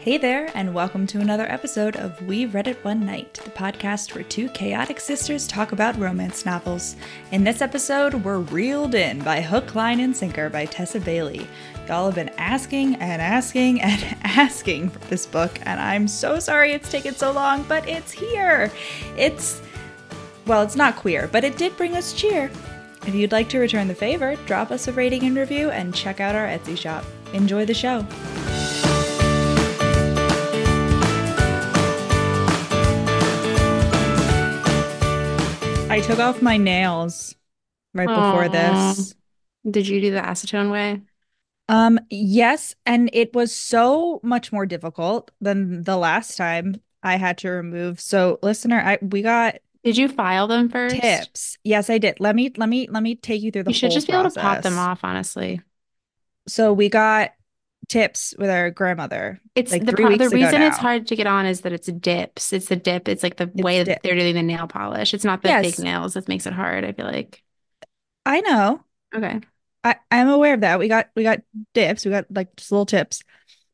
Hey there, and welcome to another episode of We Read It One Night, the podcast where two chaotic sisters talk about romance novels. In this episode, we're reeled in by Hook, Line, and Sinker by Tessa Bailey. Y'all have been asking and asking and asking for this book, and I'm so sorry it's taken so long, but it's here. It's not queer, but it did bring us cheer. If you'd like to return the favor, drop us a rating and review and check out our Etsy shop. Enjoy the show. I took off my nails right before this. Did you do the acetone way? Yes, and it was so much more difficult than the last time I had to remove. So, listener, we got Did you file them first? tips. Yes, I did. Let me take you through the You should whole just be able to pop them process. off, honestly. So, we got tips with our grandmother It's like the 3 pro the weeks ago reason it's now. hard to get on is that it's dips. It's the dip. It's like the It's way that dip. they're doing the nail polish. It's not the fake Yes, nails that makes it hard, I feel like. I know. Okay. I'm aware of that. We got dips. We got like just little tips.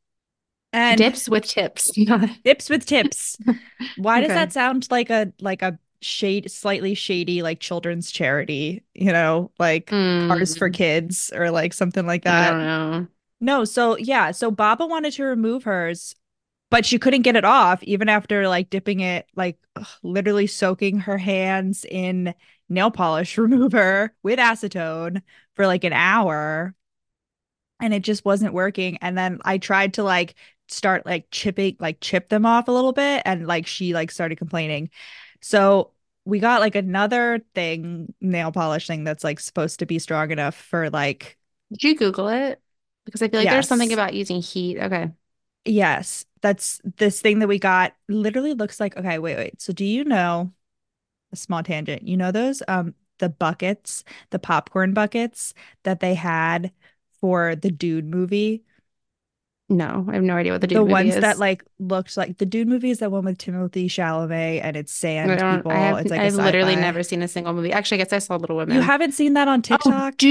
And Dips with tips. dips with tips. Why does Okay. that sound like a slightly shady like children's charity, like Cars for Mm, Kids or like something like I that? don't know. No, so yeah, so Baba wanted to remove hers, but she couldn't get it off even after like dipping it, like literally soaking her hands in nail polish remover with acetone for like an hour, and it just wasn't working. And then I tried to like start like chip them off a little bit, and like she like started complaining. So we got like another thing, nail polish thing that's like supposed to be strong enough for like, Did you Google it? Because I feel like there's something yes, about using heat. Okay. yes, that's this thing that we got literally looks like, okay, wait. So do you know, a small tangent, you know those the buckets, the popcorn buckets that they had for the Dude movie? No, I have no idea what the The dude movie ones that is. like looked like the Dude movie is that one with Timothy Chalamet and it's sand people. It's like a I've literally sci-fi. never seen a single movie. Actually, I guess I saw Little You Women. haven't seen that on Oh, TikTok?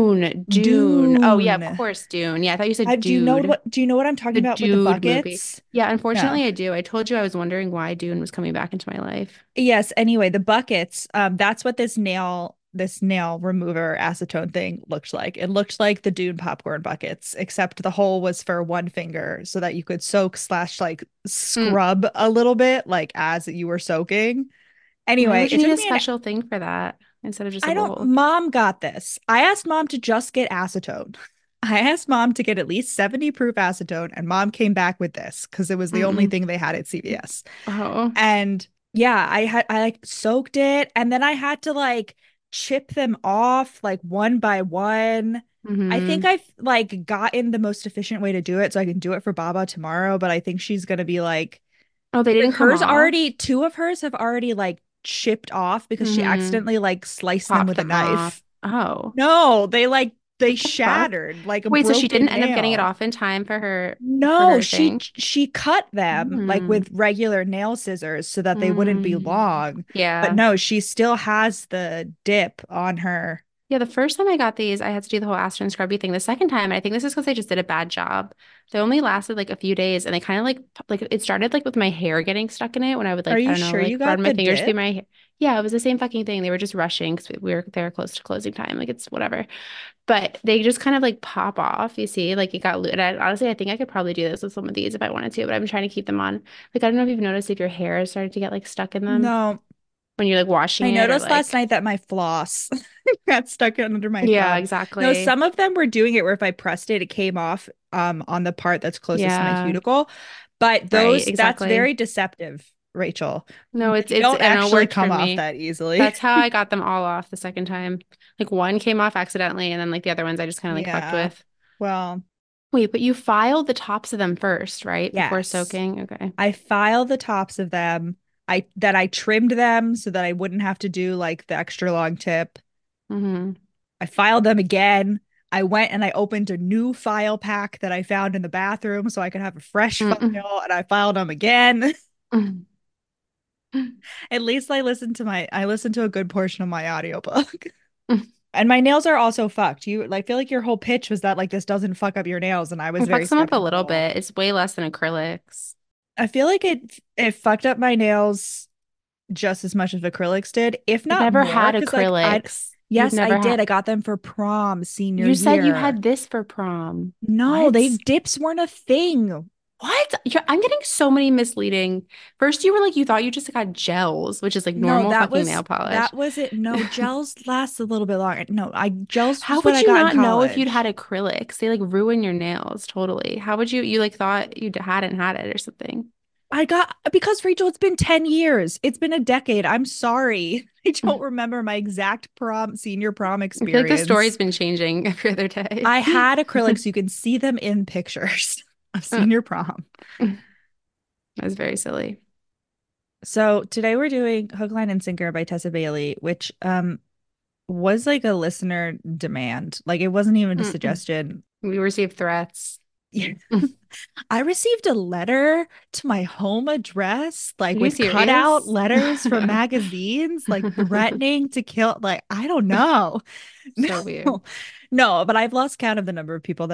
Dune. Oh, yeah, of Dune. course, Dune. Yeah, I thought you said Do you know Dude, what I'm talking the about with the Dude movie. buckets? Yeah, No. unfortunately, I do. I told you I was wondering why Dune was coming back into my life. Yes, anyway, the buckets, that's what this nail remover acetone thing looked like. It looked like the Dune popcorn buckets, except the hole was for one finger so that you could soak slash like Mm, scrub a little bit like as you were soaking. why Anyway, would you it need took a me an special thing for that instead of just a I don't, bowl? mom got this. I asked mom to just get acetone. I asked mom to get at least 70 proof acetone, and mom came back with this because it was the only Mm-mm. thing they had at CVS. Oh. And yeah, I like soaked it, and then I had to like chip them off like one by one. I think Mm-hmm. I've like gotten the most efficient way to do it so I can do it for Baba tomorrow, but I think she's gonna be like, Oh, they because didn't come hers off? already, two of hers have already like chipped off because she Mm-hmm. accidentally like sliced them Popped with a them off. knife. Oh, No, they what the fuck? shattered like a Wait, so she broken didn't end up getting it nail. off in time for No, her she thing? she cut them like Mm. with regular nail scissors so that they wouldn't be Mm. long. But Yeah. no, she still has the dip on her. Yeah, the first time I got these, I had to do the whole Aston scrubby thing. The second time, I think this is because I just did a bad job. They only lasted like a few days, and they kind of like it started like with my hair getting stuck in it when I would Are like I you don't know sure you like run got my the fingers through dip? my hair. Yeah, it was the same fucking thing. They were just rushing because we were there close to closing time. Like it's whatever, but they just kind of like pop off. You see, like it got and honestly, I think I could probably do this with some of these if I wanted to, but I'm trying to keep them on. Like I don't know if you've noticed if your hair is starting to get like stuck in them No. when you're like washing I it or noticed last like night that my floss got stuck under my yeah, thumb. No, exactly. some of them were doing it where if I pressed it, it came off on the part that's closest to my Yeah. cuticle. But Right, that's exactly. very deceptive, Rachel. No, They it's don't I don't know, it actually worked for come off me. that easily. That's how I got them all off the second time. Like one came off accidentally and then like the other ones I just kind of like fucked Yeah. with. Well, Wait, but you filed the tops of them first, right? Before yes. soaking. Okay. I filed the tops of them. I trimmed them so that I wouldn't have to do like the extra long tip. Mm-hmm. I filed them again. I went and I opened a new file pack that I found in the bathroom so I could have a fresh Mm-mm. file, and I filed them again. Mm-mm. At least I listened to a good portion of my audiobook. And my nails are also fucked. You like feel like your whole pitch was that like this doesn't fuck up your nails, and I was It very fucks them up a little skeptical. bit. It's way less than acrylics. I feel like it fucked up my nails just as much as acrylics did, if You've not never more. had Because like I, acrylics. You've yes, I never did. had. I got them for prom senior You said you year. had this for prom. No, they What? dips weren't a thing. What? I'm getting so many misleading. First, you were like, you thought you just got gels, which is like No, normal fucking nail that polish. was it. No, gels last a little bit longer. No, I gels How was what would I you got in not know if you'd had college. acrylics? They like ruin your nails totally. How would you like thought you hadn't had it or something? I got because Rachel, it's been 10 years. It's been a decade. I'm sorry. I don't remember my exact senior prom I feel like the story's experience. been changing every other day. I had acrylics. You can see them in pictures of Uh, senior prom. That was very silly. So today we're doing Hook, Line, and Sinker by Tessa Bailey, which was like a listener demand. Like it wasn't even a Mm-mm. suggestion. We received threats. Yeah. I received a letter to my home address, Are like you with cutout serious? letters from magazines, like threatening to kill. Like, I don't know. So weird. No, no, but I've lost count of the number of people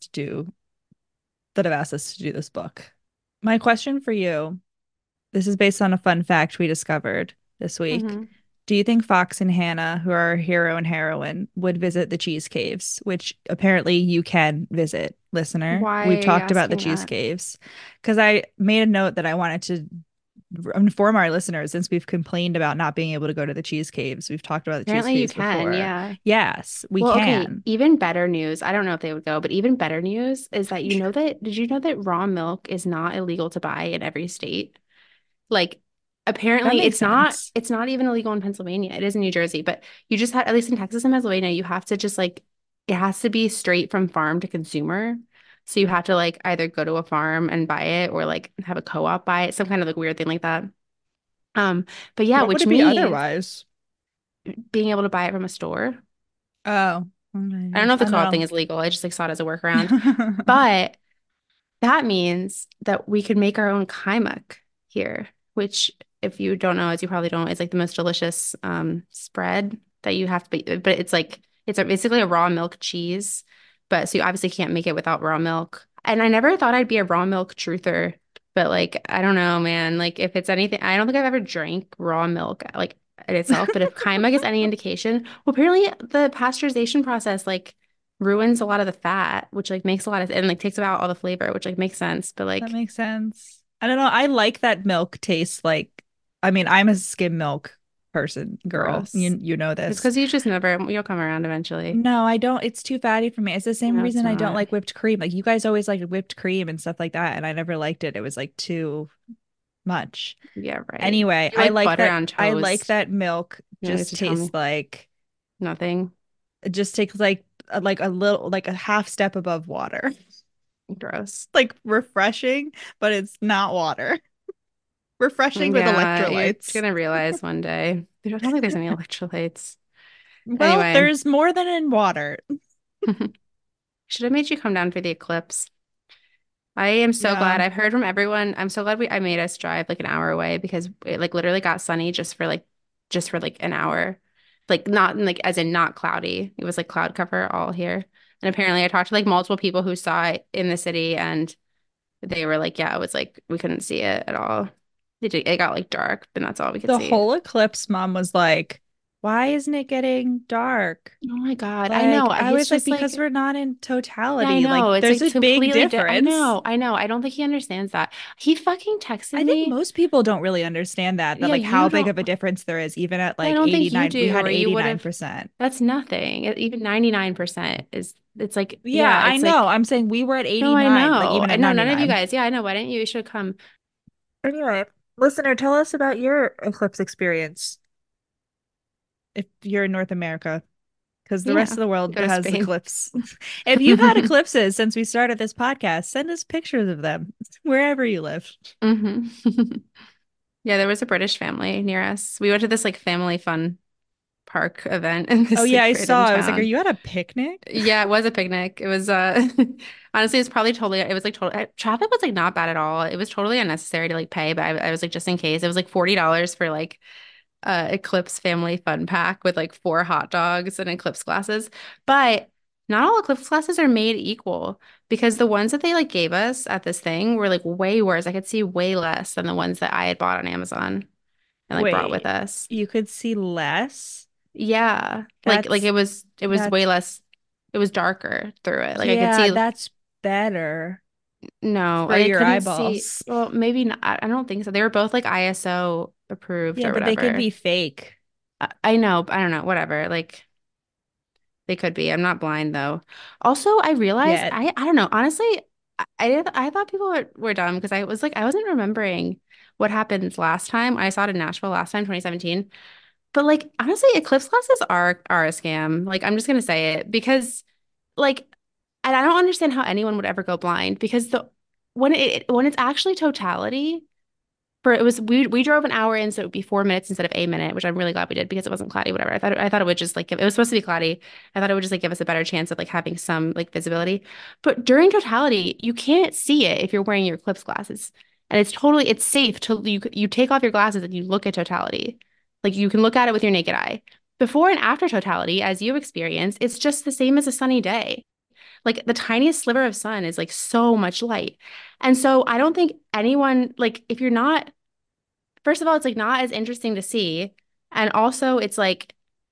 that have asked us to do this book. My question for you, this is based on a fun fact we discovered this week. Hmm. Do you think Fox and Hannah, who are our hero and heroine, would visit the cheese caves, which apparently you can visit, listener? Why We've are you talked about the asking cheese that? caves because I made a note that I wanted to inform our listeners since we've complained about not being able to go to the cheese caves. We've talked about the cheese Apparently you caves can, before. yeah. Yes, we Well, okay, can. even better news. I don't know if they would go, but even better news is that did you know that raw milk is not illegal to buy in every state? Like That apparently makes sense. it's not even illegal in Pennsylvania. It is in New Jersey, but you just have at least in Texas and Pennsylvania, you have to just like it has to be straight from farm to consumer. So you have to like either go to a farm and buy it or like have a co-op buy it, some kind of like weird thing like that. Um, but yeah, What would which it be means otherwise? being able to buy it from a store. Oh, I don't know okay. if the I co-op thing don't is legal. I just like saw it as a workaround. know. But that means that we could make our own kaimak here, which if you don't know, as you probably don't, it's like the most delicious spread that you have to be, but basically a raw milk cheese. But so you obviously can't make it without raw milk. And I never thought I'd be a raw milk truther, but like I don't know, man. Like if it's anything, I don't think I've ever drank raw milk like in itself, but if kaimak is any indication, well, apparently the pasteurization process like ruins a lot of the fat, which like makes a lot of and like takes out all the flavor, which like makes sense. But That like makes sense. I don't know. I like that milk tastes like, I mean, I'm a skim milk person, girl. gross. You know It's this. because you just never you'll come around eventually. No, I don't. It's too fatty for me. It's the same No, it's reason I don't not. like whipped cream. Like you guys always like whipped cream and stuff like that, and I never liked it. It was like too much. Yeah, right. Anyway, You like butter on I like toast. that milk You don't get just to tell tastes me like nothing. it just takes like a little like a half step above water. Gross. Like refreshing, but it's not water. Refreshing with Yeah, you're electrolytes. gonna realize one day. I don't think there's any electrolytes. Well, Anyway, there's more than in water. should have made you come down for the eclipse. I am so Yeah. glad. I've heard from everyone. I'm so glad I made us drive like an hour away because it like literally got sunny just for like an hour. Like not like as in not cloudy. It was like cloud cover all here. And apparently I talked to like multiple people who saw it in the city and they were like, yeah, it was like we couldn't see it at all. It got like dark, but that's all we could The see. whole eclipse, mom was like, why isn't it getting dark? Oh my God. I know. Like, I He's was like, just because like we're not in yeah, I totality. Like, know. It's there's like a big completely different. I difference. know. I know. I don't think he understands that. He fucking texted I think me. most people don't really understand that Yeah, like how you big don't. of a difference there is, even at Yeah, I like don't think you 89. We do, had or you would have. 89%. That's nothing. Even 99% is, it's like, Yeah, yeah, I it's know. like, I'm saying we were at no, I 89, like know. even I at know none of you 99. guys. Yeah, I know. Why didn't you? You should come. Anyway, listener, tell us about your eclipse experience if you're in North America, because the rest Yeah, of the world go to has Spain. eclipse. If you've had eclipses since we started this podcast, send us pictures of them wherever you live. Hmm. Yeah, there was a British family near us. We went to this like family fun park event in Oh this yeah, like I random saw. I was like, "Are town. you at a picnic?" Yeah, it was a picnic. It was honestly it's probably totally it was like total traffic was like not bad at all. It was totally unnecessary to like pay, but I was like just in case. It was like $40 for like Eclipse family fun pack with like 4 hot dogs and Eclipse glasses. But not all Eclipse glasses are made equal because the ones that they like gave us at this thing were like way worse. I could see way less than the ones that I had bought on Amazon and like brought with Wait, us. you could see less? Yeah. Like That's it was way that's less, it was darker through it. Like I could yeah, see, that's better no, for like I your couldn't see, eyeballs. well, maybe not. I don't think so. They were both like ISO approved Yeah, or but they could whatever. be fake. I know, but I don't know, whatever. Like they could be. I'm not blind though. Also, I realized Yet. I don't know. Honestly, I thought people were dumb because I was like I wasn't remembering what happened last time. I saw it in Nashville last time, 2017. But like honestly, eclipse glasses are a scam. Like I'm just gonna say it because like and I don't understand how anyone would ever go blind because the when it's actually totality for it was we drove an hour in, so it would be 4 minutes instead of a minute, which I'm really glad we did because it wasn't cloudy, whatever. I thought it would just like give, it was supposed to be cloudy. I thought it would just like give us a better chance of like having some like visibility. But during totality, you can't see it if you're wearing your eclipse glasses. And it's safe to you take off your glasses and you look at totality. Like you can look at it with your naked eye. Before and after totality, as you experience, it's just the same as a sunny day. Like the tiniest sliver of sun is like so much light. And so I don't think anyone like if you're not first of all, it's like not as interesting to see. And also, it's like,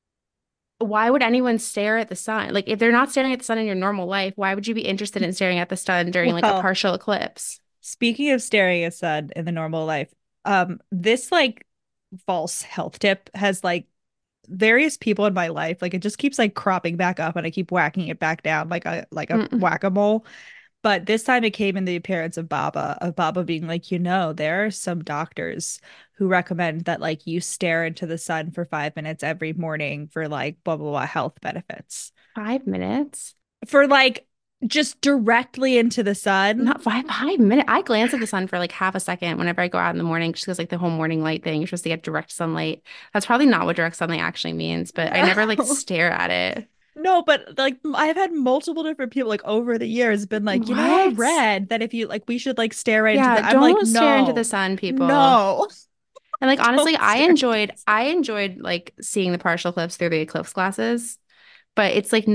why would anyone stare at the sun? Like, if they're not staring at the sun in your normal life, why would you be interested in staring at the sun during like a Well, partial eclipse? speaking of staring at sun in the normal life, this like false health tip has like various people in my life, like it just keeps like cropping back up and I keep whacking it back down like a Mm, whack-a-mole. But this time it came in the appearance of Baba being like, there are some doctors who recommend that like you stare into the sun for 5 minutes every morning for like blah blah blah health benefits. 5 minutes? For like just directly into the sun. Not 5 minutes. I glance at the sun for like half a second whenever I go out in the morning, just because like the whole morning light thing, you're supposed to get direct sunlight. That's probably not what direct sunlight actually means, but I never like No. stare at it. No, but like I've had multiple different people like over the years been like, I What? read that if you like we should like stare right into Yeah, the I'm like, don't stare into the no, sun, people. no, And like honestly, don't stare into the sun. I enjoyed like seeing the partial eclipse through the eclipse glasses, but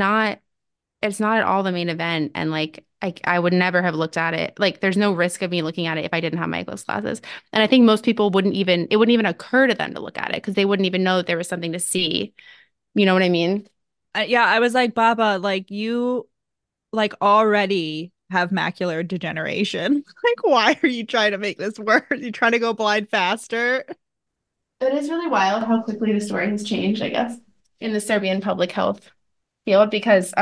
it's not at all the main event. And like I would never have looked at it. Like there's no risk of me looking at it if I didn't have my eclipse glasses. And I think most people it wouldn't even occur to them to look at it because they wouldn't even know that there was something to see. You know what I mean? Yeah, I was like, Baba, like you like already have macular degeneration. Like, why are you trying to make this worse? You trying to go blind faster? It is really wild how quickly the story has changed, I guess, in the Serbian public health field because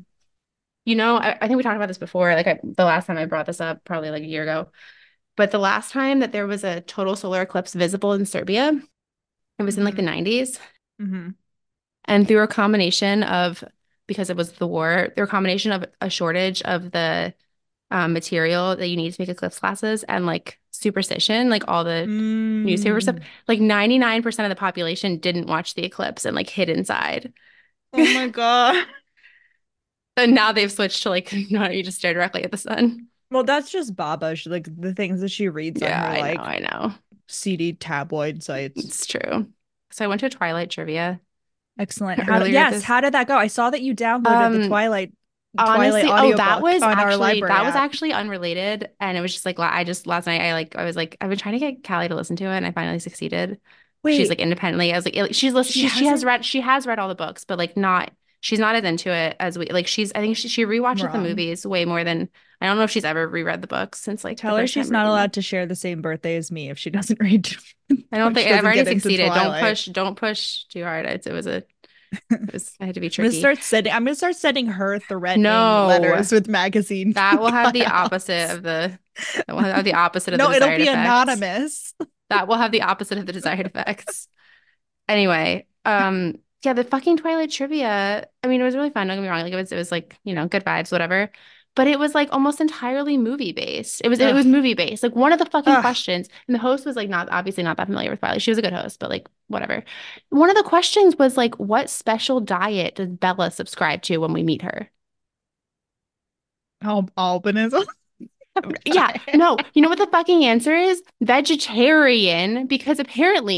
I think we talked about this before, like the last time I brought this up, probably like a year ago. But the last time that there was a total solar eclipse visible in Serbia, it was in like the Mm-hmm. 90s. Mm-hmm. And through a combination of, because it was the war, through a combination of a shortage of the material that you need to make eclipse glasses and like superstition, like all the newspaper stuff, Mm. like 99% of the population didn't watch the eclipse and like hid inside. Oh my God. And now they've switched to like, no, you just stare directly at the sun. Well, that's just Baba. She, like the things that she reads on Yeah, her like I know. CD tabloid sites. It's true. So I went to Twilight trivia Excellent. earlier Yes, this. how did that go? I saw that you downloaded the Um, Twilight Honestly, audiobook on our library that was app. actually unrelated, and it was just like I just last night I was like I've been trying to get Callie to listen to it, and I finally succeeded. She's like Wait, independently. I was like she hasn't she has read all the books, but like not she's not as into it as we like. I think she rewatches the wrong. movies way more than I don't know if she's ever reread the books since like the Tell her first she's time not reading them. allowed to share the same birthday as me if she doesn't read I don't if think she I've doesn't already get into succeeded. Twilight. Don't push too hard. It was I had to be tricky. I'm gonna start sending her threatening No. letters with magazine That will have the opposite cutouts. of that will have the opposite of the No, it'll desired be effects. anonymous. That will have the opposite of the desired effects. Anyway, yeah, the fucking Twilight trivia. I mean, it was really fun. Don't get me wrong. Like it was like, good vibes, whatever. But it was like almost entirely movie based. It Ugh. was movie based. Like one of the fucking Ugh. questions, and the host was like not obviously not that familiar with Twilight. She was a good host, but like whatever. One of the questions was like, what special diet does Bella subscribe to when we meet her? Albinism. I'm Yeah, dying. no, you know what the fucking answer is? Vegetarian, because apparently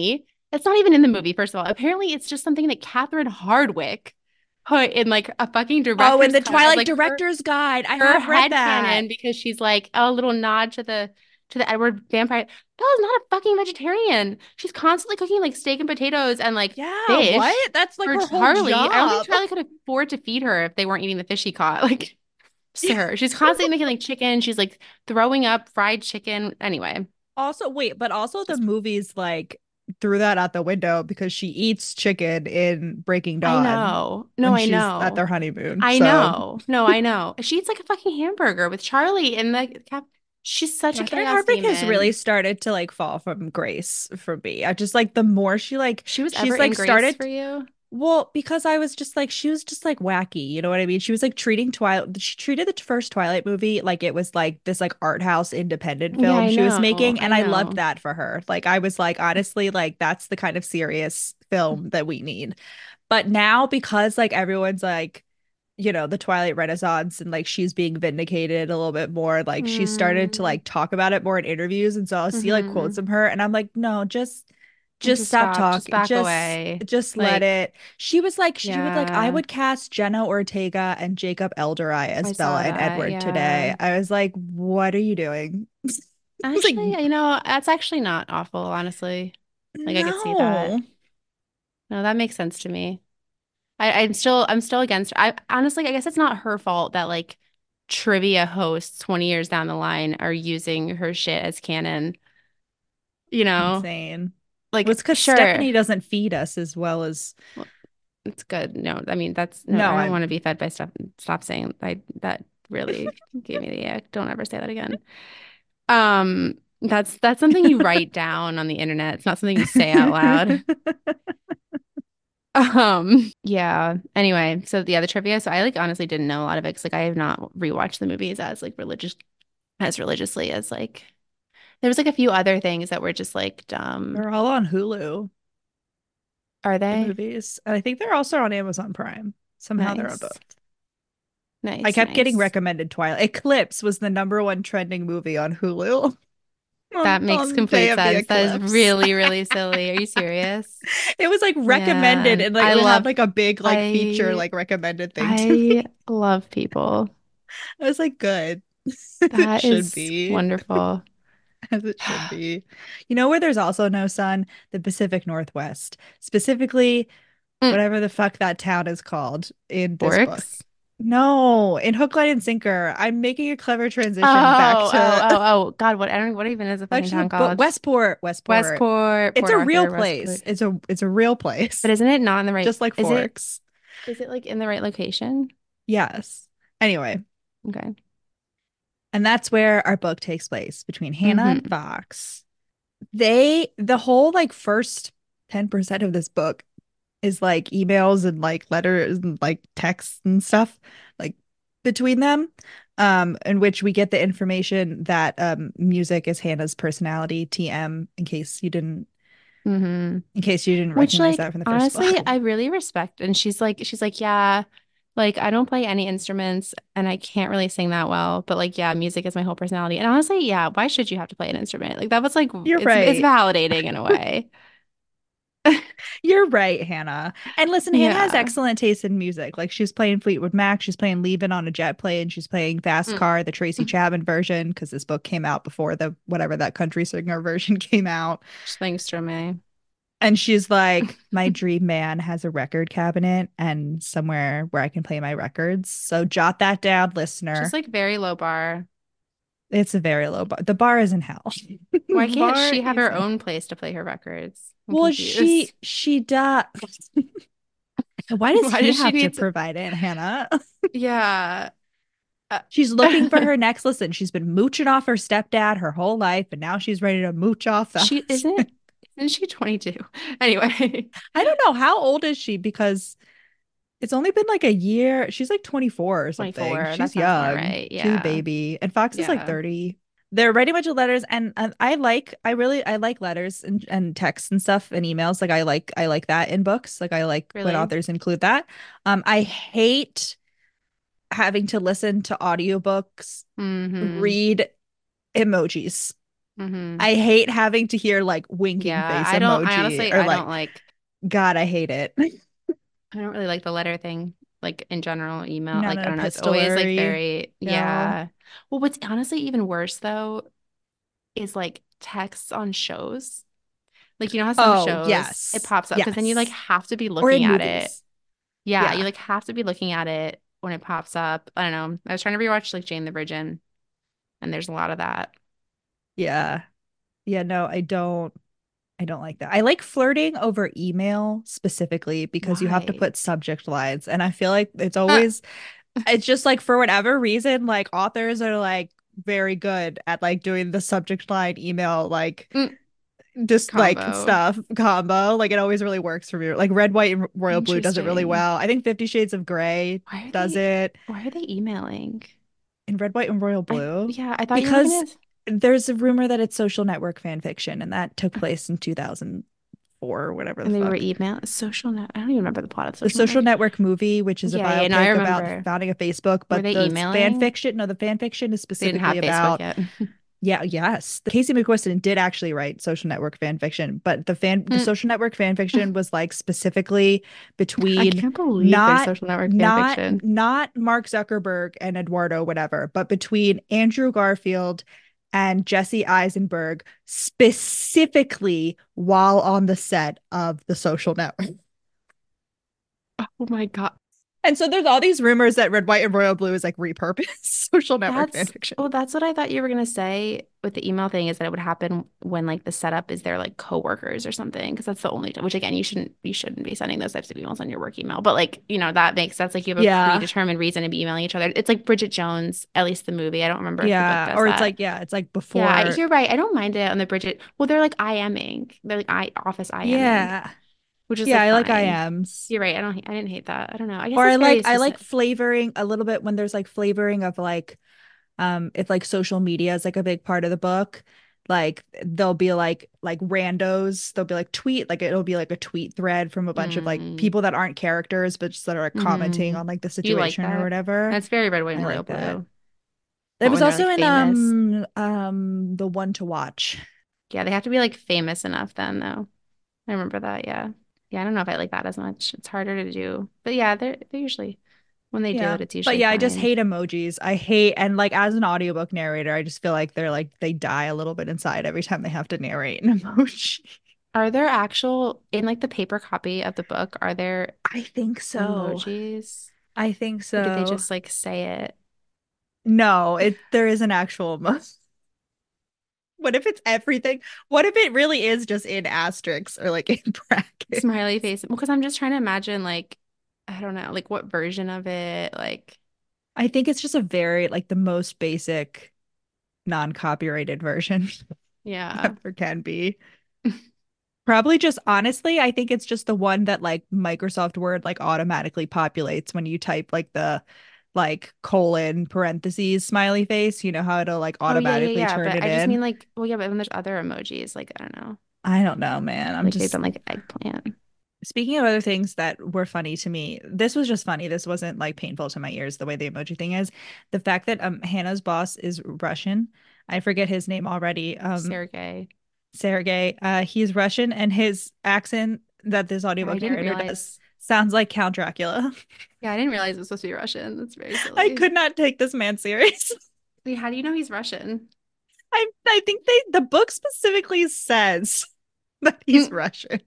It's not even in the movie, first of all. Apparently, it's just something that Catherine Hardwicke put in like a fucking Oh, in director's the cut as Twilight like Director's Guide. I her have read head that. canon because she's like a little nod to the Edward vampire. Bella's not a fucking vegetarian. She's constantly cooking like steak and potatoes and like Yeah, fish what? That's like for her whole Charlie. I don't think job. Charlie could afford to feed her if they weren't eating the fish he caught. Like, sir, she's constantly making like chicken. She's like throwing up fried chicken. Anyway, Also, wait, but also the just movies like threw that out the window because she eats chicken in Breaking I Dawn know. No, when I she's at know. their honeymoon. I So know. No, I know. She eats like a fucking hamburger with Charlie in the cap. She's such a Catherine chaos Hardwicke has really demon. started to like fall from grace for me. I just like the more she like She was ever she's in like grace for started. you. Well, because I was just like she was just like wacky, you know what I mean? She was like treating Twilight she treated the first Twilight movie like it was like this like art house independent Yeah, film I she was know. making, I and I loved know. that for her. Like I was like honestly like that's the kind of serious film that we need. But now because like everyone's like the Twilight Renaissance and like she's being vindicated a little bit more, like she started to Mm, like talk about it more in interviews, and so I'll see like quotes hmm from her and I'm like, no, just Just stop stop. Just talking. back away. Just let Like, it. She was like, she would like, I yeah, would cast Jenna Ortega and Jacob Eldery as I Bella saw and that. Edward Yeah. today. I was like, what are you doing? It's like, Actually, that's actually not awful, honestly. Like I could see that. no. No, that makes sense to me. I'm still against I honestly I guess it's not her fault that like trivia hosts 20 years down the line are using her shit as canon, you know? Insane. Well, Like, it's because sure. Stephanie doesn't feed us as well as Well, it's good. No, I mean that's no, no, I don't I'm want to be fed by stuff. Stop saying that really gave me the ick. Don't ever say that again. That's something you write down on the internet. It's not something you say out loud. Yeah. Anyway, so yeah, the trivia. So I like honestly didn't know a lot of it 'cause like I have not rewatched the movies as religiously as like there was like a few other things that were just like dumb. They're all on Hulu, Are the they? movies. And I think they're also on Amazon Prime. Somehow they're on Nice. both. I Nice, kept getting nice. recommended Twilight. Eclipse was the number one trending movie on Hulu That makes on day complete of the sense. That is eclipse. really, really silly. Are you serious? It was like recommended Man, and like it had like a big like feature I like recommended thing to I me. love people. I was like, good. It That should is be. wonderful. As it should be. You know where there's also no sun? The Pacific Northwest. Specifically, Mm, whatever the fuck that town is called in this book. Forks. No, in Hook, Line, and Sinker. I'm making a clever transition Oh, oh, oh, oh. God, what even is the back fucking to the town book. called? Westport. Westport. Westport, It's Port a real Arthur, place. Westport. It's a real place. But isn't it not in the right? Just like Forks. Is it like in the right location? Yes. Anyway, Okay. and that's where our book takes place between Hannah and Mm-hmm. Fox. The whole like first 10% of this book is like emails and like letters and like texts and stuff like between them, in which we get the information that music is Hannah's personality, TM, Mm-hmm. in case you didn't Which recognize like that from the first book. honestly, I really respect. And she's like, yeah, like I don't play any instruments and I can't really sing that well, but like yeah, music is my whole personality. And honestly, yeah, why should you have to play an instrument? Like that was like You're it's right. validating in a way. You're right, Hannah. And listen, Hannah has Yeah. excellent taste in music. Like she's playing Fleetwood Mac, she's playing Leavin' on a Jet Plane, she's playing Fast Mm. Car, the Tracy Chapman version, because this book came out before the whatever that country singer version came out. She's playing Stromae. And she's like, my dream man has a record cabinet and somewhere where I can play my records. So jot that down, Just listener. like very low bar. It's a very low bar. The bar is in hell. Why The can't bar she have is her in own place to play her records? I'm well, confused. she does. Why does Why he does she have to need to? provide it, Hannah? Yeah. She's looking for her next listen. She's been mooching off her stepdad her whole life, and now she's ready to mooch off the She husband. isn't she 22? Anyway, I don't know. How old is she? Because it's only been like a year. She's like 24 or something. 24. That She's sounds about young. right. She's a Yeah. baby. And Fox is like Yeah. 30. They're writing a bunch of letters, and I like letters and texts and stuff and emails. Like I like that in books. Like I like when Really? authors include that. I hate having to listen to audiobooks Mm-hmm. read emojis. Mm-hmm. I hate having to hear like winking Yeah, face I emoji honestly, or I don't like, like, God, I hate it. I don't really like the letter thing, like in general, email. Not Like, an I don't know, it's always like epistolary. very, No. yeah. Well, what's honestly even worse though is like texts on shows. Like, you know how some Oh, shows it yes. pops up because then you like Yes. have to be Or looking in at it. movies. Yeah, you Yeah. like have to be looking at it when it pops up. I don't know. I was trying to rewatch like Jane the Virgin, and there's a lot of that. Yeah. Yeah, no, I don't like that. I like flirting over email specifically because you have to Why? put subject lines. And I feel like Uh, it's just like for whatever reason, like authors are like very good at like doing the subject line email, like mm, just like combo. stuff combo. Like it always really works for me. Like red, white, and royal blue does it really Interesting. well. I think 50 Shades of Grey does it Why are they emailing? in red, white, and royal blue Yeah, I thought you were because gonna, there's a rumor that it's social network fan fiction and that took place in 2004 or whatever the and they were fuck. email social net. I don't even remember the plot of The social Social network. Network movie, which is a Yeah, yeah, no, I biopic about the remember. founding of Facebook, Were but they the fan emailing? fiction, no, the fan fiction is Because they didn't specifically have Facebook about, yet. yeah, yes. Casey McQuiston did actually write Social Network fan fiction, but the Mm. Social Network fan fiction was like specifically I between can't believe there's not social network fan fiction. not Mark Zuckerberg and Eduardo whatever, but between Andrew Garfield and Jesse Eisenberg specifically while on the set of the Social Network. Oh my God. And so there's all these rumors that Red, White, and Royal Blue is like repurposed Social Network fan That's fiction. oh, that's what I thought you were gonna say with the email thing is that it would happen when like the setup is their like coworkers or something. Because that's the only which again you shouldn't be sending those types of emails on your work email. But like, that makes sense. Like you have a Yeah. predetermined reason to be emailing each other. It's like Bridget Jones, at least the movie. I don't remember if the book Yeah. does Or it's that. like, yeah, it's like Yeah, before. you're right. I don't mind it on the Bridget. Well, they're like IMing. They're like office IMing, Yeah. which is Yeah, like I like fine. IMs. You're right. I didn't hate that. I don't know. I guess Or it's very I like specific. flavoring a little bit when there's like flavoring of like if like social media is like a big part of the book, like there'll be like randos, there'll be like tweet, like it'll be like a tweet thread from a bunch of like Mm, people that aren't characters but just that are like commenting hmm on like the You like situation or that? whatever. That's very red, white, and I royal like that. blue. It What was when they're like also in famous? the One to Watch. Yeah, they have to be like famous enough then though. I remember that. Yeah. Yeah, I don't know if I like that as much. It's harder to do. But yeah, they're usually when they do Yeah. it, it's But usually yeah, I just fine. hate emojis. I hate and like as an audiobook narrator, I just feel like they're like they die a little bit inside every time they have to narrate an emoji. Are there actual in like the paper copy of the book, are there I think so. emojis? I think Or did they so. just like say it? No, it there is an actual emoji. What if it's everything? What if it really is just in asterisks or like in Smiley brackets? face. Well, because I'm just trying to imagine like I don't know, like what version of it, like I think it's just a very like the most basic non-copyrighted version yeah. ever can be. Probably just honestly, I think it's just the one that like Microsoft Word like automatically populates when you type like the like colon parentheses smiley face. You know how it'll like Oh yeah, yeah, automatically yeah. turn But it I just in. mean like, well, yeah, but then there's other emojis. Like, I don't know. I don't know, man. I'm Like they've just done like eggplant. speaking of other things that were funny to me. This was just funny. This wasn't like painful to my ears the way the emoji thing is. The fact that Hannah's boss is Russian. I forget his name already. Sergey. Sergey. He's Russian, and his accent that this I audiobook didn't narrator does realize. sounds like Count Dracula. Yeah, I didn't realize it was supposed to be Russian. That's very I silly. could not take this man serious. Wait, how do you know he's Russian? I think the book specifically says that he's Mm. Russian.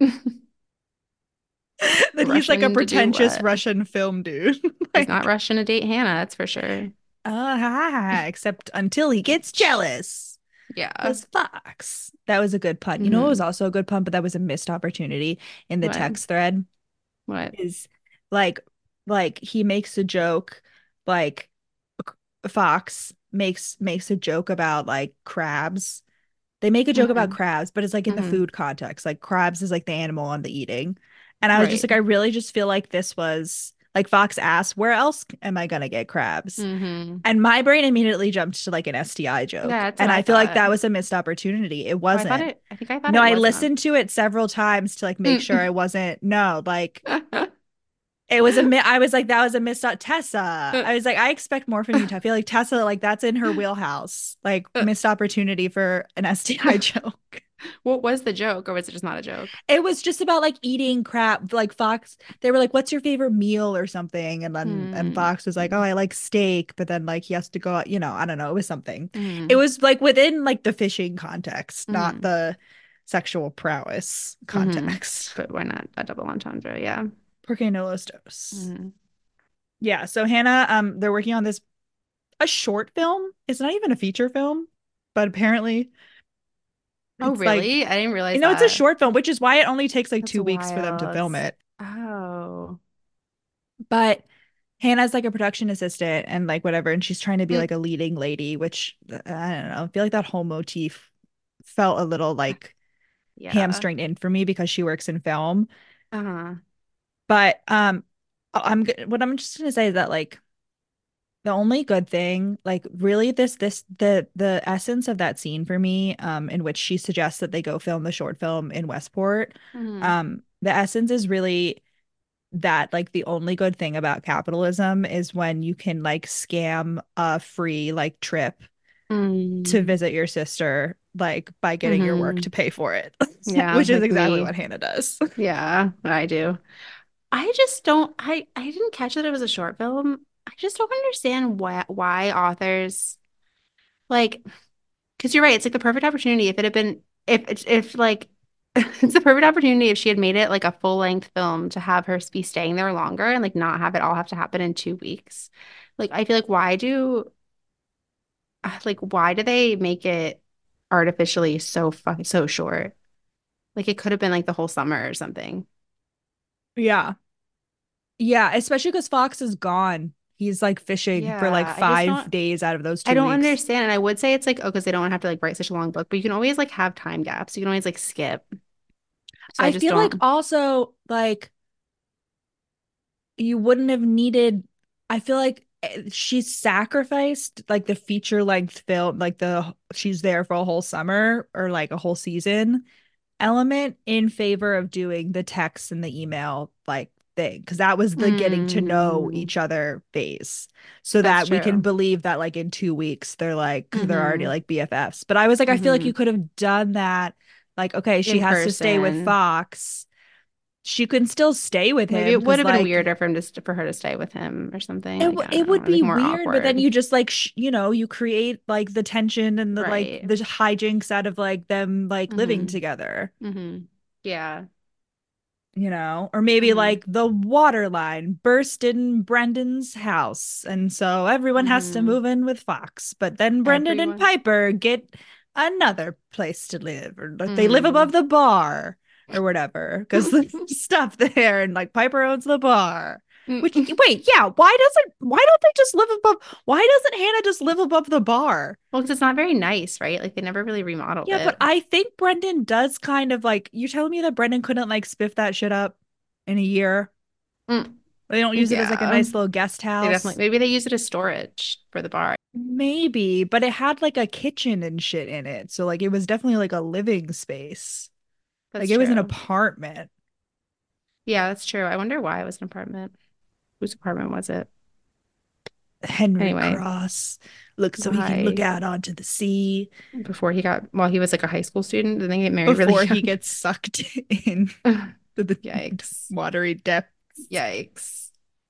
That he's like a Russian to do pretentious what? Russian film dude. He's not Like, Russian to date Hannah, that's for sure. except until he gets jealous. Yeah. Because Fox. That was a good pun. You know, it was Hmm. also a good pun, but that was a missed opportunity in the What? text thread. What? Is like he makes a joke, like Fox makes a joke about like crabs. They make a joke about Hmm. crabs, but it's like in the Hmm. food context. Like crabs is like the animal on the eating. And I was just Right. like, I really just feel like this was like Fox asked, where else am I gonna get crabs? Hmm. And my brain immediately jumped to like an STI Yeah, joke. that's what And I I feel like thought. that was a missed opportunity. It Oh, I thought wasn't. it, I think I thought No, it I was an listened to it several times to like make sure I Mm. wasn't. No, like I was like, that was a missed Tessa. Uh, I was like, I expect more from you. I feel like Tessa, like that's in her wheelhouse. Like uh, missed opportunity for an STI joke. what was the joke, or was it just not a joke? It was just about like eating crap. Like Fox, they were like, "What's your favorite meal?" or something, and then Hmm. Fox was like, "Oh, I like steak," but then like he has to go out. I don't know. It was something. It Hmm. was like within like the fishing context, not Hmm. the sexual prowess Hmm. context. But why not a double entendre? Yeah. Porque no los dos. Hmm. Yeah. So Hannah, they're working on this a short film. It's not even a feature film, but apparently Oh, it's like really? I didn't realize it's a that. short film, which is why it only takes like That's 2 weeks for them to wild. film it. Oh. But Hannah's like a production assistant and like whatever, and she's trying to be Mm, like a leading lady, which I don't know. I feel like that whole motif felt a little like yeah. hamstringed in for me because she works in film. Uh-huh. But what I'm just gonna say is that like the only good thing, like really the essence of that scene for me, in which she suggests that they go film the short film in Westport, Hmm. the essence is really that like the only good thing about capitalism is when you can like scam a free like trip to Mm. visit your sister like by getting your work Hmm. to pay for it, Yeah, which is like exactly me. what Hannah does. Yeah, I do. I just don't I didn't catch that it was a short film. I just don't understand why authors like because you're right, it's like the perfect opportunity if it had been if like it's the perfect opportunity if she had made it like a full-length film to have her be staying there longer and like not have it all have to happen in 2 weeks. Like I feel like why do they make it artificially so fucking so short? Like it could have been like the whole summer or something. Yeah. Yeah, especially because Fox is gone. He's like fishing for like Yeah, 5 days out of those I two don't weeks. understand. And I would say it's like, oh, because they don't have to like write such a long book, but you can always like have time gaps. You can always like skip. So I I just feel like don't. also like you wouldn't have needed, I feel like she sacrificed like the feature length film, like she's there for a whole summer or like a whole season element in favor of doing the text and the email like thing because that was the getting to know Mm, each other phase so that's that we can true. believe that like in 2 weeks they're already Hmm. like BFFs. But I was like, I feel like Hmm. you could have done that. Like, okay, she In has to stay with person. Fox. She can still stay with Maybe him it would because have been like weirder for him for her to stay with him or something. Like, I it don't would know, be like more weird, but then awkward. you just like you create like the tension and the like Right. the hijinks out of like them like living Hmm. together. Hmm. Yeah. Or maybe Hmm. like the water line burst in Brendan's house. And so everyone has to Hmm. move in with Fox. But then Brendan and Everyone. Piper get another place to live, or like they live above Hmm. the bar or whatever, because the stuff there, and like Piper owns the bar. Which, wait, yeah, why don't they just live above? Why doesn't Hannah just live above the bar? Well, because it's not very nice, right? Like they never really remodeled Yeah, but it. I think Brendan does kind of like, you're telling me that Brendan couldn't like spiff that shit up in a year? Mm, They don't use it as like a yeah. nice little guest They definitely house. maybe they use it as storage for the bar. Maybe, but it had like a kitchen and shit in it. So like it was definitely like a living space. Like That's it was an true. apartment. Yeah, that's true. I wonder why it was an apartment. Whose apartment was it? Henry Anyway, Cross. Look so he can look why out onto the sea before while he was like a high school student, didn't they get married really before he young? gets sucked in to the Yikes. watery depths. Yikes.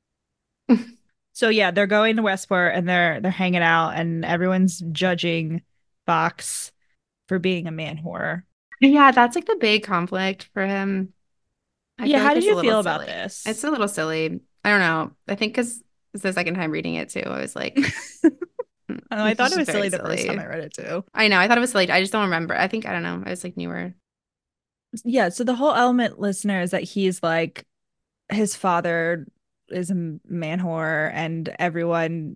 So yeah, they're going to Westport and they're hanging out and everyone's judging Fox for being a man whore. Yeah, that's like the big conflict for him. I Yeah, feel how like did it's a you little feel about silly. It's this? a little silly. I don't know. I think because it's the second time reading it too, I was like, Oh, I it's thought it just was very silly the first time silly. I read it too. I know. I thought it was silly. I just don't remember. I think I don't know. I was like newer. Yeah, so the whole element listener is that he's like his father is a man whore and everyone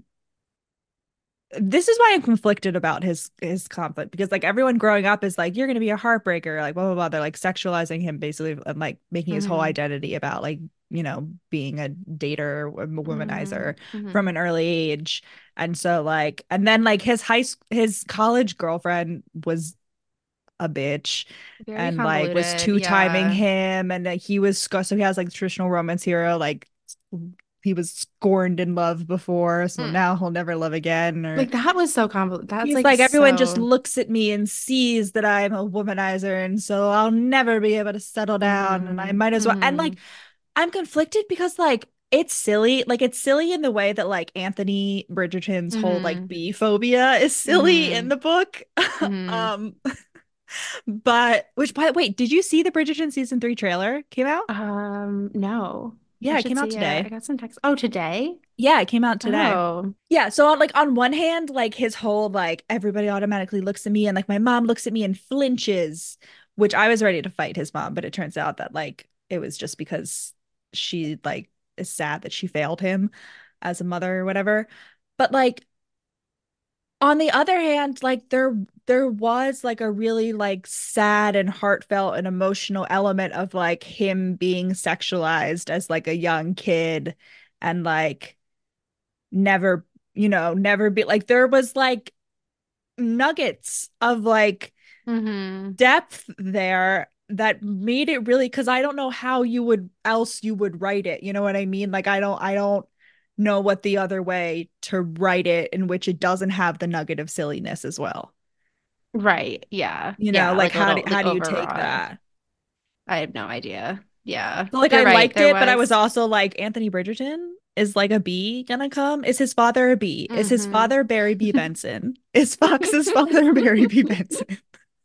this is why I'm conflicted about his conflict because like everyone growing up is like you're gonna be a heartbreaker like blah blah blah they're like sexualizing him basically and like making his whole Hmm. identity about like being a dater a Hmm. womanizer from Hmm. an early age. And so like and then like his college girlfriend was a bitch Very and like was convoluted. two timing Yeah. him and he was so he has like the traditional romance hero like he was scorned in love before, so Mm. now he'll never love again. Or Like that was so convoluted. That's he's like like, everyone just so. looks at me and sees that I'm a womanizer, and so I'll never be able to settle down, and I Hmm. might as well. And like, Hmm. I'm conflicted because like it's silly. Like it's silly in the way that like Anthony Bridgerton's whole like Hmm. bee phobia is silly in Hmm. the book. Hmm. um, but which by the way, did you see the Bridgerton season 3 trailer came out? No. I Yeah, it should came out see it. today. I got some text. Oh, today? Yeah, it came out today. Oh. Yeah, so like on one hand, like his whole like everybody automatically looks at me and like my mom looks at me and flinches, which I was ready to fight his mom, but it turns out that like it was just because she like is sad that she failed him as a mother or whatever. But like on the other hand, like there was like a really like sad and heartfelt and emotional element of like him being sexualized as like a young kid and like never, never be like there was like nuggets of like Hmm. depth there that made it really because I don't know how you would write it. You know what I mean? Like I don't know what the other way to write it in which it doesn't have the nugget of silliness as well. Right. Yeah. You know, Yeah. like Like a little how like do you take overwrought. that? I have no idea. Yeah. So like You're I right. liked There it, but I was was. also like Anthony Bridgerton is like a bee gonna come? Is his father a bee? Is his Hmm. father Barry B. Benson? Is Fox's father Barry B. Benson?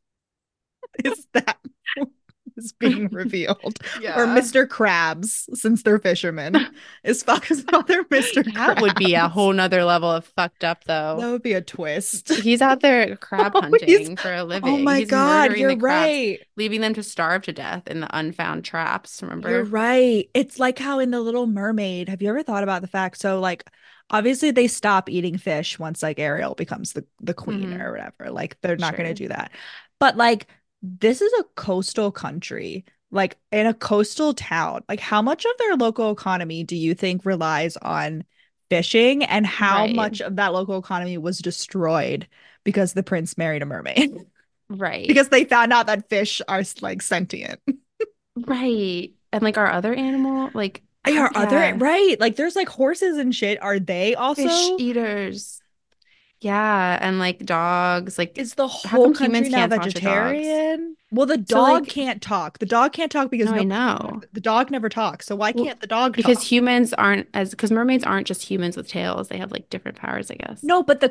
Is that is being revealed? Or Yeah. Mr. Krabs, since they're fishermen. Is Fox's father Mr. That would be a Krabs? whole nother level of fucked up, That though. would be a twist. He's out there crab Oh, hunting for a oh living. my He's God, murdering you're the crabs, right. leaving them to starve to death in the unfound traps. You're Remember? right. It's like how in The Little Mermaid, have you ever thought about the fact? So like obviously they stop eating fish once like Ariel becomes the queen Hmm. or whatever. Like they're not going to Sure. do that. But like this is a coastal country, like in a coastal town. Like how much of their local economy do you think relies on fishing and how Right. much of that local economy was destroyed because the prince married a mermaid? Right. Because they found out that fish are like sentient. Right. And like our other animal, like, Are other yeah, right? Like there's like horses and shit. Are they fish also? eaters. Yeah. And like dogs. Like, Is the how whole come country humans now can't talk to dogs? vegetarian? Well, the So, dog like, can't talk. The dog can't talk because no, I nobody can talk. know. The dog never talks. So why Well, can't the dog because talk? humans aren't as, because mermaids aren't just humans with tails. They have like different powers, I guess. No, but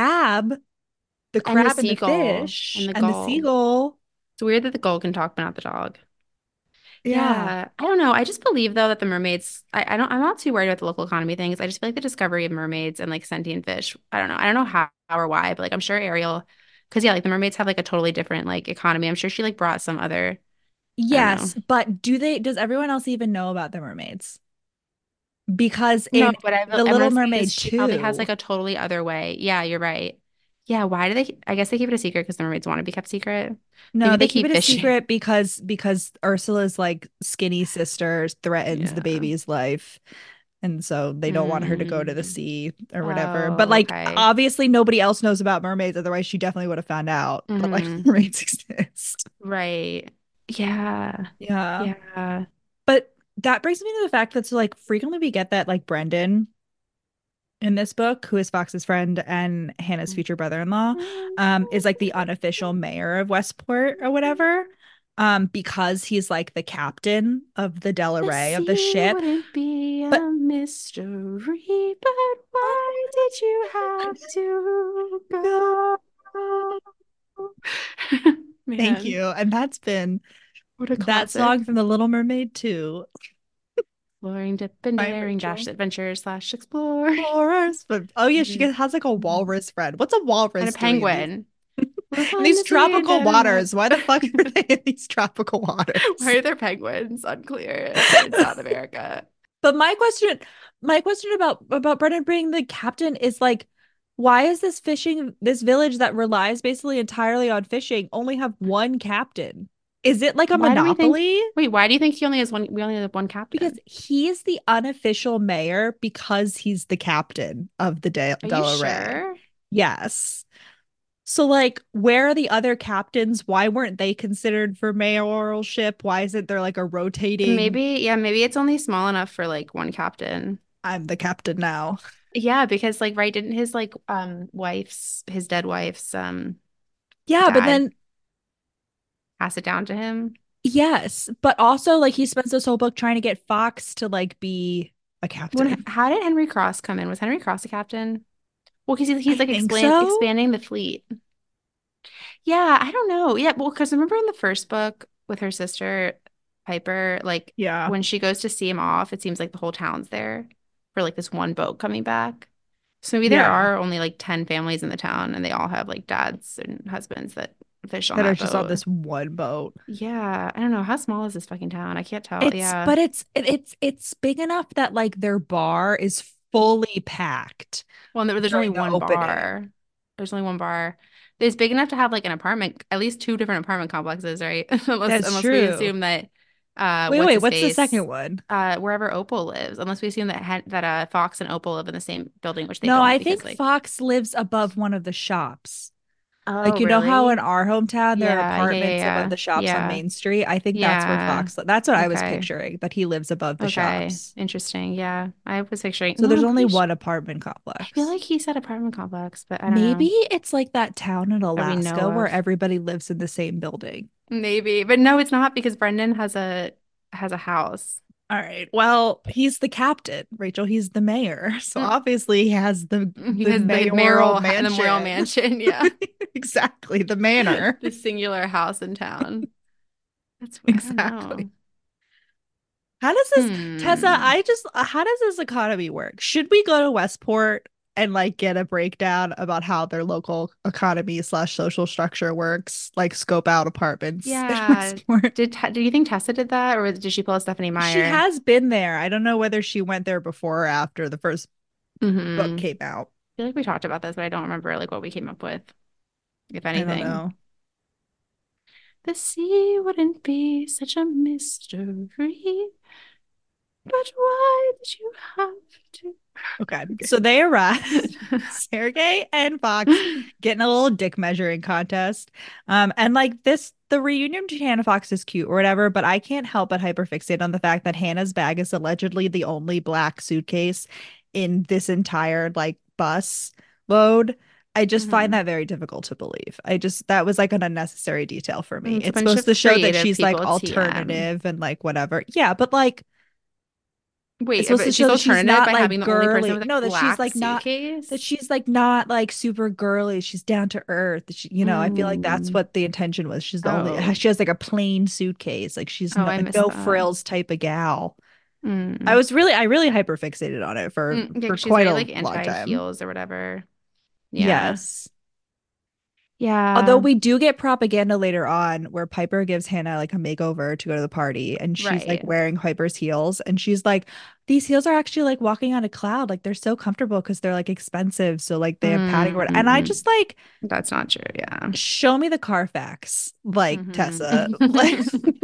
the And the crab and the seagull and fish the and the gull. seagull. It's weird that the gull can talk, but not the dog. Yeah. Yeah. I don't know. I just believe though that the mermaids, I'm not too worried about the local economy things. I just feel like the discovery of mermaids and like sentient fish. I don't know. I don't know how or why, but like I'm sure Ariel, because yeah, like the mermaids have like a totally different like economy. I'm sure she like brought some other, I don't know. Yes, but does everyone else even know about the mermaids? Because No, in but The I'm Little gonna say Mermaid is she probably has 2, like a totally other way. Yeah, you're right. Yeah, why do they? I guess they keep it a secret because the mermaids want to be kept secret. no, Maybe they they keep keep it a fishing. secret because Ursula's like skinny sister threatens the Yeah. baby's life. And so they don't want her to go to the Mm. sea or whatever. But Oh, like okay. obviously nobody else knows about mermaids, otherwise she definitely would have found out that like Hmm. mermaids exist. Right. Yeah. Yeah. Yeah. But that brings me to the fact that so like frequently we get that like Brendan in this book, who is Fox's friend and Hannah's future brother-in-law, is like the unofficial mayor of Westport or whatever. Because he's like the captain of the The Delarey of the sea ship. wouldn't be But a mystery, but why did you have to no. go? Thank Man, you. And that's been what a that song classic. from The Little Mermaid 2, Exploring, dip, and my daring, dash Rachel. adventure slash explore. Walrus. But oh yeah, Mhm. has like a Mhm. walrus friend. What's a And a walrus doing penguin. We'll in find these the sea and tropical dare not. waters? Why the fuck are they in these tropical Why waters? are there penguins? Unclear. They're in South America. But my question about Brennan being the captain is like, why is this village that relies basically entirely on fishing only have one captain? Is it like a Why do we think? monopoly? Wait, why do you think he only has one? We only have one Because captain. he's the unofficial mayor because he's the captain of the Are you Delaware. sure? Yes. So like where are the other captains? Why weren't they considered for mayoralship? Why isn't there like a rotating Maybe, yeah, maybe it's only small enough for like one captain. I'm the captain now? Yeah, because like right, didn't his like his dead wife's Yeah, but dad then pass it down to him? yes, but also like he spends this whole book trying to get Fox to like be a When captain. how did Henry Cross come in? Was Henry Cross a captain? Well, because he's I like think explain so. expanding the fleet. Yeah, I don't know. Yeah, well, because remember in the first book with her sister Piper, like Yeah. when she goes to see him off, it seems like the whole town's there for like this one boat coming back. So maybe there Yeah. are only like 10 families in the town and they all have like dads and husbands that fish on That are that just on boat. this one boat. Yeah, I don't know. How small is this fucking town? I can't tell. It's Yeah. but it's big enough that like their bar is fully packed Well, and there's only during the one opening. bar. There's only one bar. It's big enough to have like an apartment, at least two different apartment complexes, right? Unless That's unless we true. assume that Wait, what's wait, his what's the second face one? wherever Opal lives. Unless we assume that Fox and Opal live in the same building, which they No, don't I because think like Fox lives above one of the shops. Like oh you know how in really? our hometown there are Yeah, yeah, yeah, apartments above yeah. the shops on Yeah. Main Street? I think that's where Yeah. Fox That's what I was Okay. picturing, that he lives above the Okay. shops. Interesting. Yeah. I was picturing So no, there's I'm only pretty sure one apartment I feel complex. like he said apartment complex, but I don't Maybe know it's like that town in that we know Alaska where of. everybody lives in the same building. Maybe, but no, it's not because Brendan has a house. All right. Well, he's the captain, Rachel. He's the mayor. So Mm, obviously he has He the has mayoral the mayoral mansion. mansion, yeah. Exactly, the manor. The singular house in town. I don't Exactly. know. How does this, Tessa, Hmm. how does this economy work? Should we go to Westport and like get a breakdown about how their local economy slash social structure works? Like scope out apartments in Yeah. Westport. Do you think Tessa did that or did she pull a Stephanie She Meyer? has been there. I don't know whether she went there before or after the first book Mm-hmm. came out. I feel like we talked about this, but I don't remember like what we came up with, if I don't anything. know. The sea wouldn't be such a mystery, but why did you have to? Okay. Okay. So they arrive. Sergey and Fox getting a little dick measuring contest. And like this, the reunion between Hannah Fox is cute or whatever, but I can't help but hyperfixate on the fact that Hannah's bag is allegedly the only black suitcase in this entire like bus load. I just find hmm that very difficult to believe. That was like an unnecessary detail for me. It's a It's bunch supposed of to show that creative she's like people, TM. alternative and like whatever. Yeah, but like it's Wait, supposed to but she's show that she's alternative not by having like the only person girly. with a No, black that suitcase. she's like not like super girly. She's down to earth. I feel like that's Mm. what the intention was. She's the only Oh. she has like a plain suitcase. Like she's Oh, I missed no that. frills type of gal. Mm. I really hyper fixated on it Yeah, for 'cause she's quite very a like long anti time. heels or whatever. Yeah. Yes. Although Yeah. we do get propaganda later on where Piper gives Hannah like a makeover to go to the party and she's like Right. wearing Piper's heels and she's like, these heels are actually like walking on a cloud. Like they're so comfortable because they're like expensive. So like they have padding or whatever. And I Mm. just like, That's not true. Yeah. show me the Carfax, like Tessa. Like hmm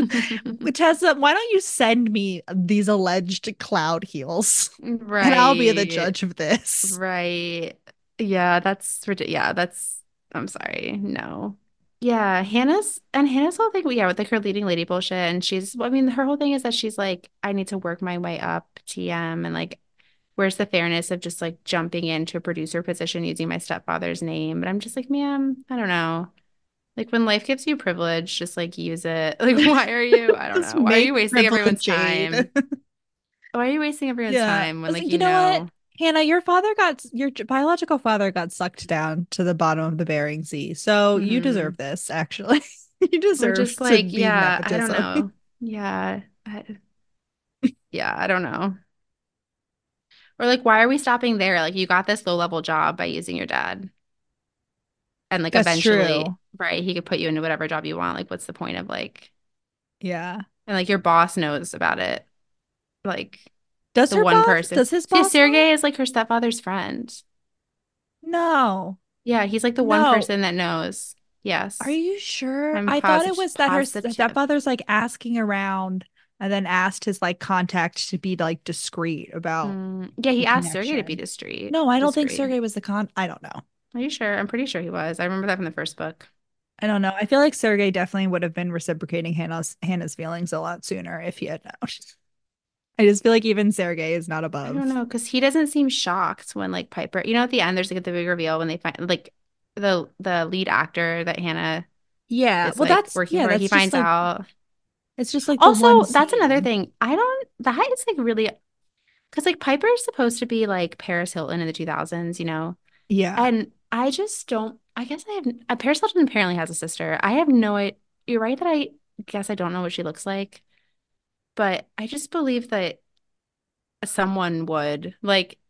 Tessa, why don't you send me these alleged cloud heels and I'll be the Right. judge of this. Right. Yeah, that's ridiculous. Yeah, that's I'm sorry. No. Yeah, Hannah's whole thing, yeah, with like her leading lady bullshit. And I mean, her whole thing is that she's like, I need to work my way up, TM, and like, where's the fairness of just like jumping into a producer position using my stepfather's name? But I'm just like, ma'am, I don't know. Like when life gives you privilege, just like use it. Like, why are you? I don't Just know. Why are you make wasting privilege everyone's jade. time? Why are you wasting everyone's Yeah. time when like You know what? know? Hannah, your biological father got sucked down to the bottom of the Bering Sea. So you deserve hmm this, actually. You We're deserve just to like, be yeah, I don't nepotism. know. Yeah. Yeah, I don't know. Or like, why are we stopping there? Like, you got this low level job by using your dad. And like That's eventually, true. right, he could put you into whatever job you want. Like, what's the point of like, Yeah. and like your boss knows about it. Like Does the her one boss, person. does his See, boss know? Sergey is like her stepfather's friend. No. Yeah, he's like the one No. person that knows. Are Yes. you sure? I'm I thought it was that her positive. stepfather's like asking around and then asked his like contact to be like discreet about Yeah, the he asked Sergey to be connection. discreet. No, I don't think Discreet. Sergey was the I don't know. Are you sure? I'm pretty sure he was. I remember that from the first book. I don't know. I feel like Sergei definitely would have been reciprocating Hannah's feelings a lot sooner if he had known. I just feel like even Sergei is not I don't above. know, because he doesn't seem shocked when like Piper, at the end there's like the big reveal when they find like the lead actor that Hannah Yeah. is Well, like that's working yeah, for. that's He just finds like out. it's just like the one Also, that's another scene. thing. I don't, that is like really, because like Piper's supposed to be like Paris Hilton in the 2000s, Yeah. and I just don't, I guess I have, Paris Hilton apparently has a sister. I have no idea. You're right that I guess I don't know what she looks like, but I just believe that someone would like,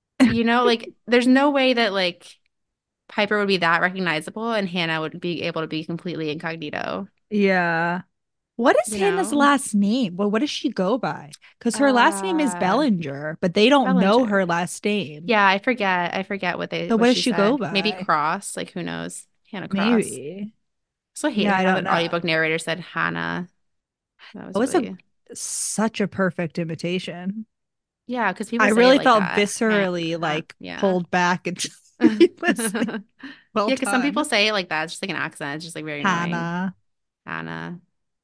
like there's no way that like Piper would be that recognizable and Hannah would be able to be completely incognito, Yeah. What is you Hannah's know? last name? Well, what does she go by? Because her last name is Uh, Bellinger, but they don't know Bellinger. her last name. Yeah, I forget. I forget what they So what what does she she go said. Maybe by? Cross, like who knows? Hannah Cross. Maybe. So I Yeah, hate I how don't the know. audiobook narrator said Hannah. That It was was a really, such a perfect imitation. yeah, because I people say it really like felt that. viscerally like Yeah. pulled back and Yeah, listening. Well because some people done. say it like that. It's just like an accent. It's just like very annoying. Hannah, Hannah.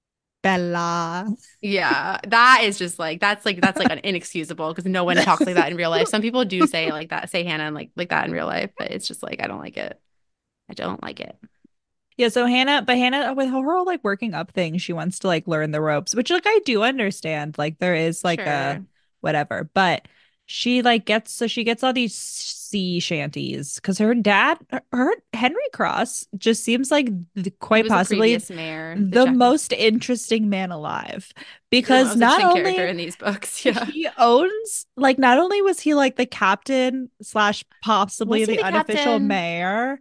Bella. Yeah, that is just like an inexcusable because no one talks like that in real life. Some people do say it like that, say Hannah and like that in real life, but it's just like I don't like it. I don't like it. Yeah, so Hannah with her whole like working up thing, she wants to like learn the ropes, which like I do understand. Like there is like a Sure. whatever, but she gets all these sea shanties because her dad, her Henry Cross, just seems like He quite was a possibly previous mayor, the the Jackie, most interesting man alive the because most not interesting character only in these books. Yeah. he owns like not only was he like the captain slash possibly Was he the the unofficial captain? mayor.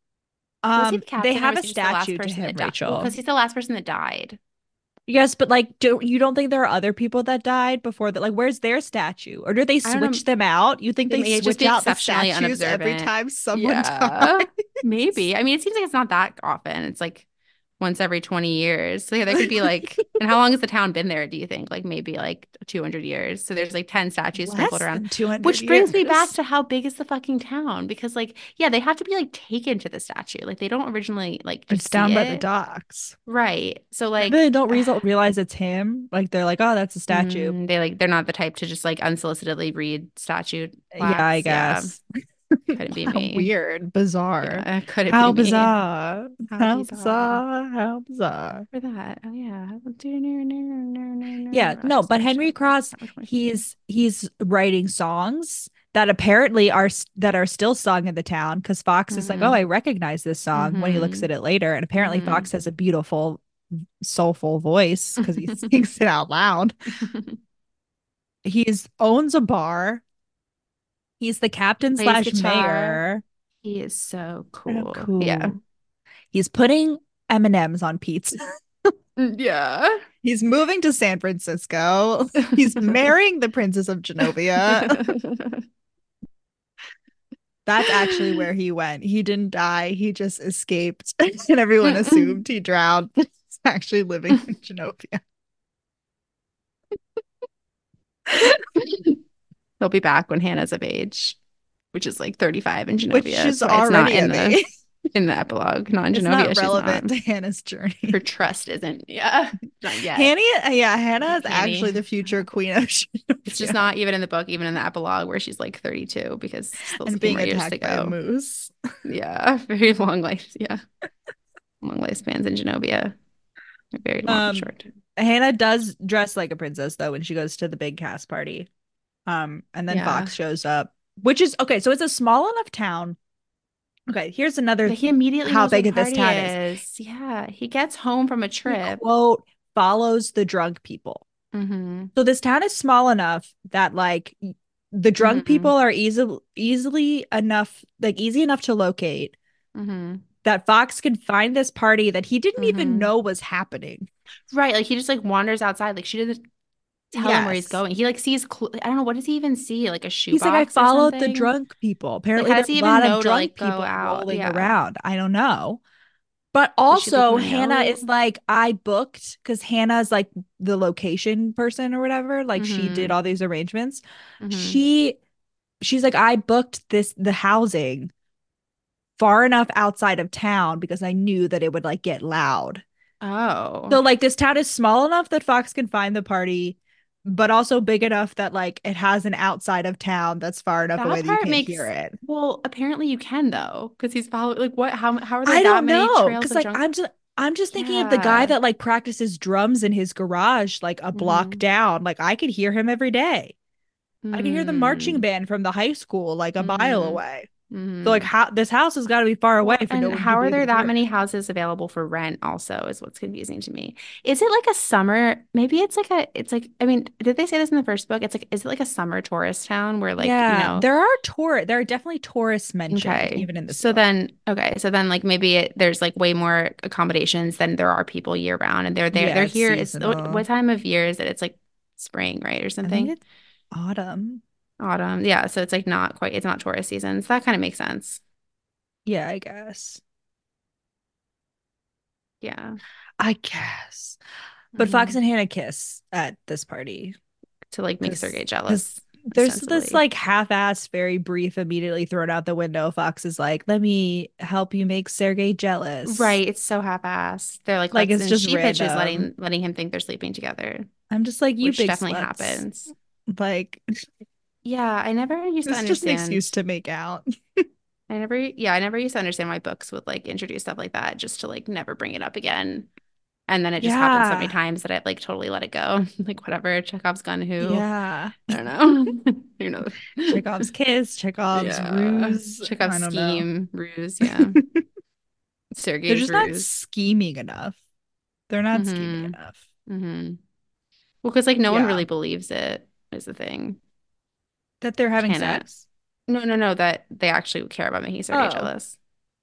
Was he the They captain or have was a he just the last statue to person him, that died? Well, Rachel. because he's the last person that died. Yes, but like, don't think there are other people that died before that? Like, where's their statue? Or do they I don't know. switch them out? You think They they may just switch be out the exceptionally statues every unobservant. time someone Yeah, dies? maybe. I mean, it seems like it's not that often. It's like once every 20 years. So yeah, there could be like, and how long has the town been there, do you think? Like maybe like 200 years. So there's like 10 statues sprinkled Less around, than 200 which brings me back years. to how big is the fucking town? Because like, yeah, they have to be like taken to the statue. Like they don't originally like It's just see down by the it. docks. Right. So Maybe like, they don't realize it's him. Like they're like, oh, that's a statue. they're not the type to just like unsolicitedly read statue Yeah, I plaques. Yeah. guess. Couldn't be me. Weird, bizarre. Yeah, couldn't be How me. bizarre. How How bizarre. bizarre. How bizarre. For that. Oh yeah. Yeah, That's no, just but very Henry show. Like Cross, that much more speaking. he's writing songs that apparently that are still sung in the town because Fox is like, "Oh, Mm-hmm. I recognize this song" when he looks Mm-hmm. at it later, and apparently Mm-hmm. Fox has a beautiful, soulful voice because he sings it out loud. He's owns a bar. He's the captain Plays slash guitar. mayor. He is so Oh, cool. Yeah. cool. He's putting M&Ms on pizza. Yeah. He's moving to San Francisco. He's marrying the Princess of Genovia. That's actually where he went. He didn't die. He just escaped, and everyone assumed he drowned. He's actually living in Genovia, He'll be back when Hannah's of age, which is like 35 in which Genovia. is That's why it's not already in of the age. epilogue. Not in It's not Genovia, she's not. relevant to Hannah's Her journey. trust isn't. Yeah. Not yet. Hanny, yeah, Hannah is Hanny. actually the future queen of It's just Genovia not even in the book, even in the epilogue where she's like 32 because still a and few being more years to attacked by a go. moose. Yeah. Very long life. Yeah. Long lifespans in Genovia. Very long, Um, short. Hannah does dress like a princess though when she goes to the big cast party. And then Yeah. Fox shows up, which is okay. So it's a small enough town. Okay, here's another But he immediately how knows where big the this party town is. is. Yeah. He gets home from a He trip. quote follows the drunk people. Mm-hmm. So this town is small enough that like the drunk people Mm-hmm. are easily enough like easy enough to locate Mm-hmm. that Fox can find this party that he didn't even Mm-hmm. know was happening. Right. Like he just like wanders outside. Like she doesn't tell him where he's Yes. going. He like sees, I don't know, what does he even see? Like a He's like, I shoebox or followed the something? drunk people. Like, Apparently, how there does are he a even lot of know to drunk like go people out? rolling Yeah. around. I don't know. But Does she leave him also, a Hannah note? is like, I booked because Hannah's like the location person or whatever. Like she did Mm-hmm. all these arrangements. Mm-hmm. She's like, I booked the housing far enough outside of town because I knew that it would like get loud. Oh. So like this town is small enough that Fox can find the party, but also big enough that like it has an outside of town that's far enough away That that you part can't hear makes, it. well, apparently you can though, because he's following like what how are there I that don't many know trails because of like junk? I'm just thinking of the guy Yeah. that like practices drums in his garage like a block Mm-hmm. down. Like I could hear him every day. I could hear the marching Mm. band from the high school like a mile Mm-hmm. away. So like Mm-hmm. how this house has got to be far away Well, for no and one to how are be able there to that hear many it. houses available for rent also is what's confusing to me. Is it like a summer, maybe it's like, I mean, did they say this in the first book? It's like, is it like a summer tourist town where like, you Yeah, know, there are definitely tourists mentioned okay. even in this So book. then, okay. So then like maybe there's like way more accommodations than there are people year round and they're there. Yeah, They're it's here. It's what seasonal. time of year is it? It's like spring, right? Or I think something. it's autumn. Autumn. Yeah. So it's like not quite, it's not tourist season. So that kind of makes sense. Yeah, I guess. Yeah. I guess. But Fox Hmm. and Hannah kiss at this party To like make Sergey because jealous, there's this ostensibly. like half-assed, very brief, immediately thrown out the window. Fox is like, "Let me help you make Sergey jealous." Right. It's so half-assed. They're like, Like let's, it's and just she pitches random. letting him think they're sleeping together, I'm just like, "You which big definitely sluts." happens. Like Yeah, I never used to this is just an understand. excuse to make out. I never used to understand why books would like introduce stuff like that just to like never bring it up again. And then it just happened so many Yeah. times that I like totally let it go. Like whatever, Chekhov's gun, who, Yeah. I don't know. You know. Chekhov's kiss, Chekhov's Yeah. ruse. Chekhov's I don't know. scheme, ruse, yeah. They're Sergei's just not ruse. scheming enough. They're not scheming Mm-hmm. enough. Mm-hmm. Well, because like no one Yeah. really believes it is the thing. That they're having Hannah, sex? no, that they actually care about making Sergey Oh, jealous.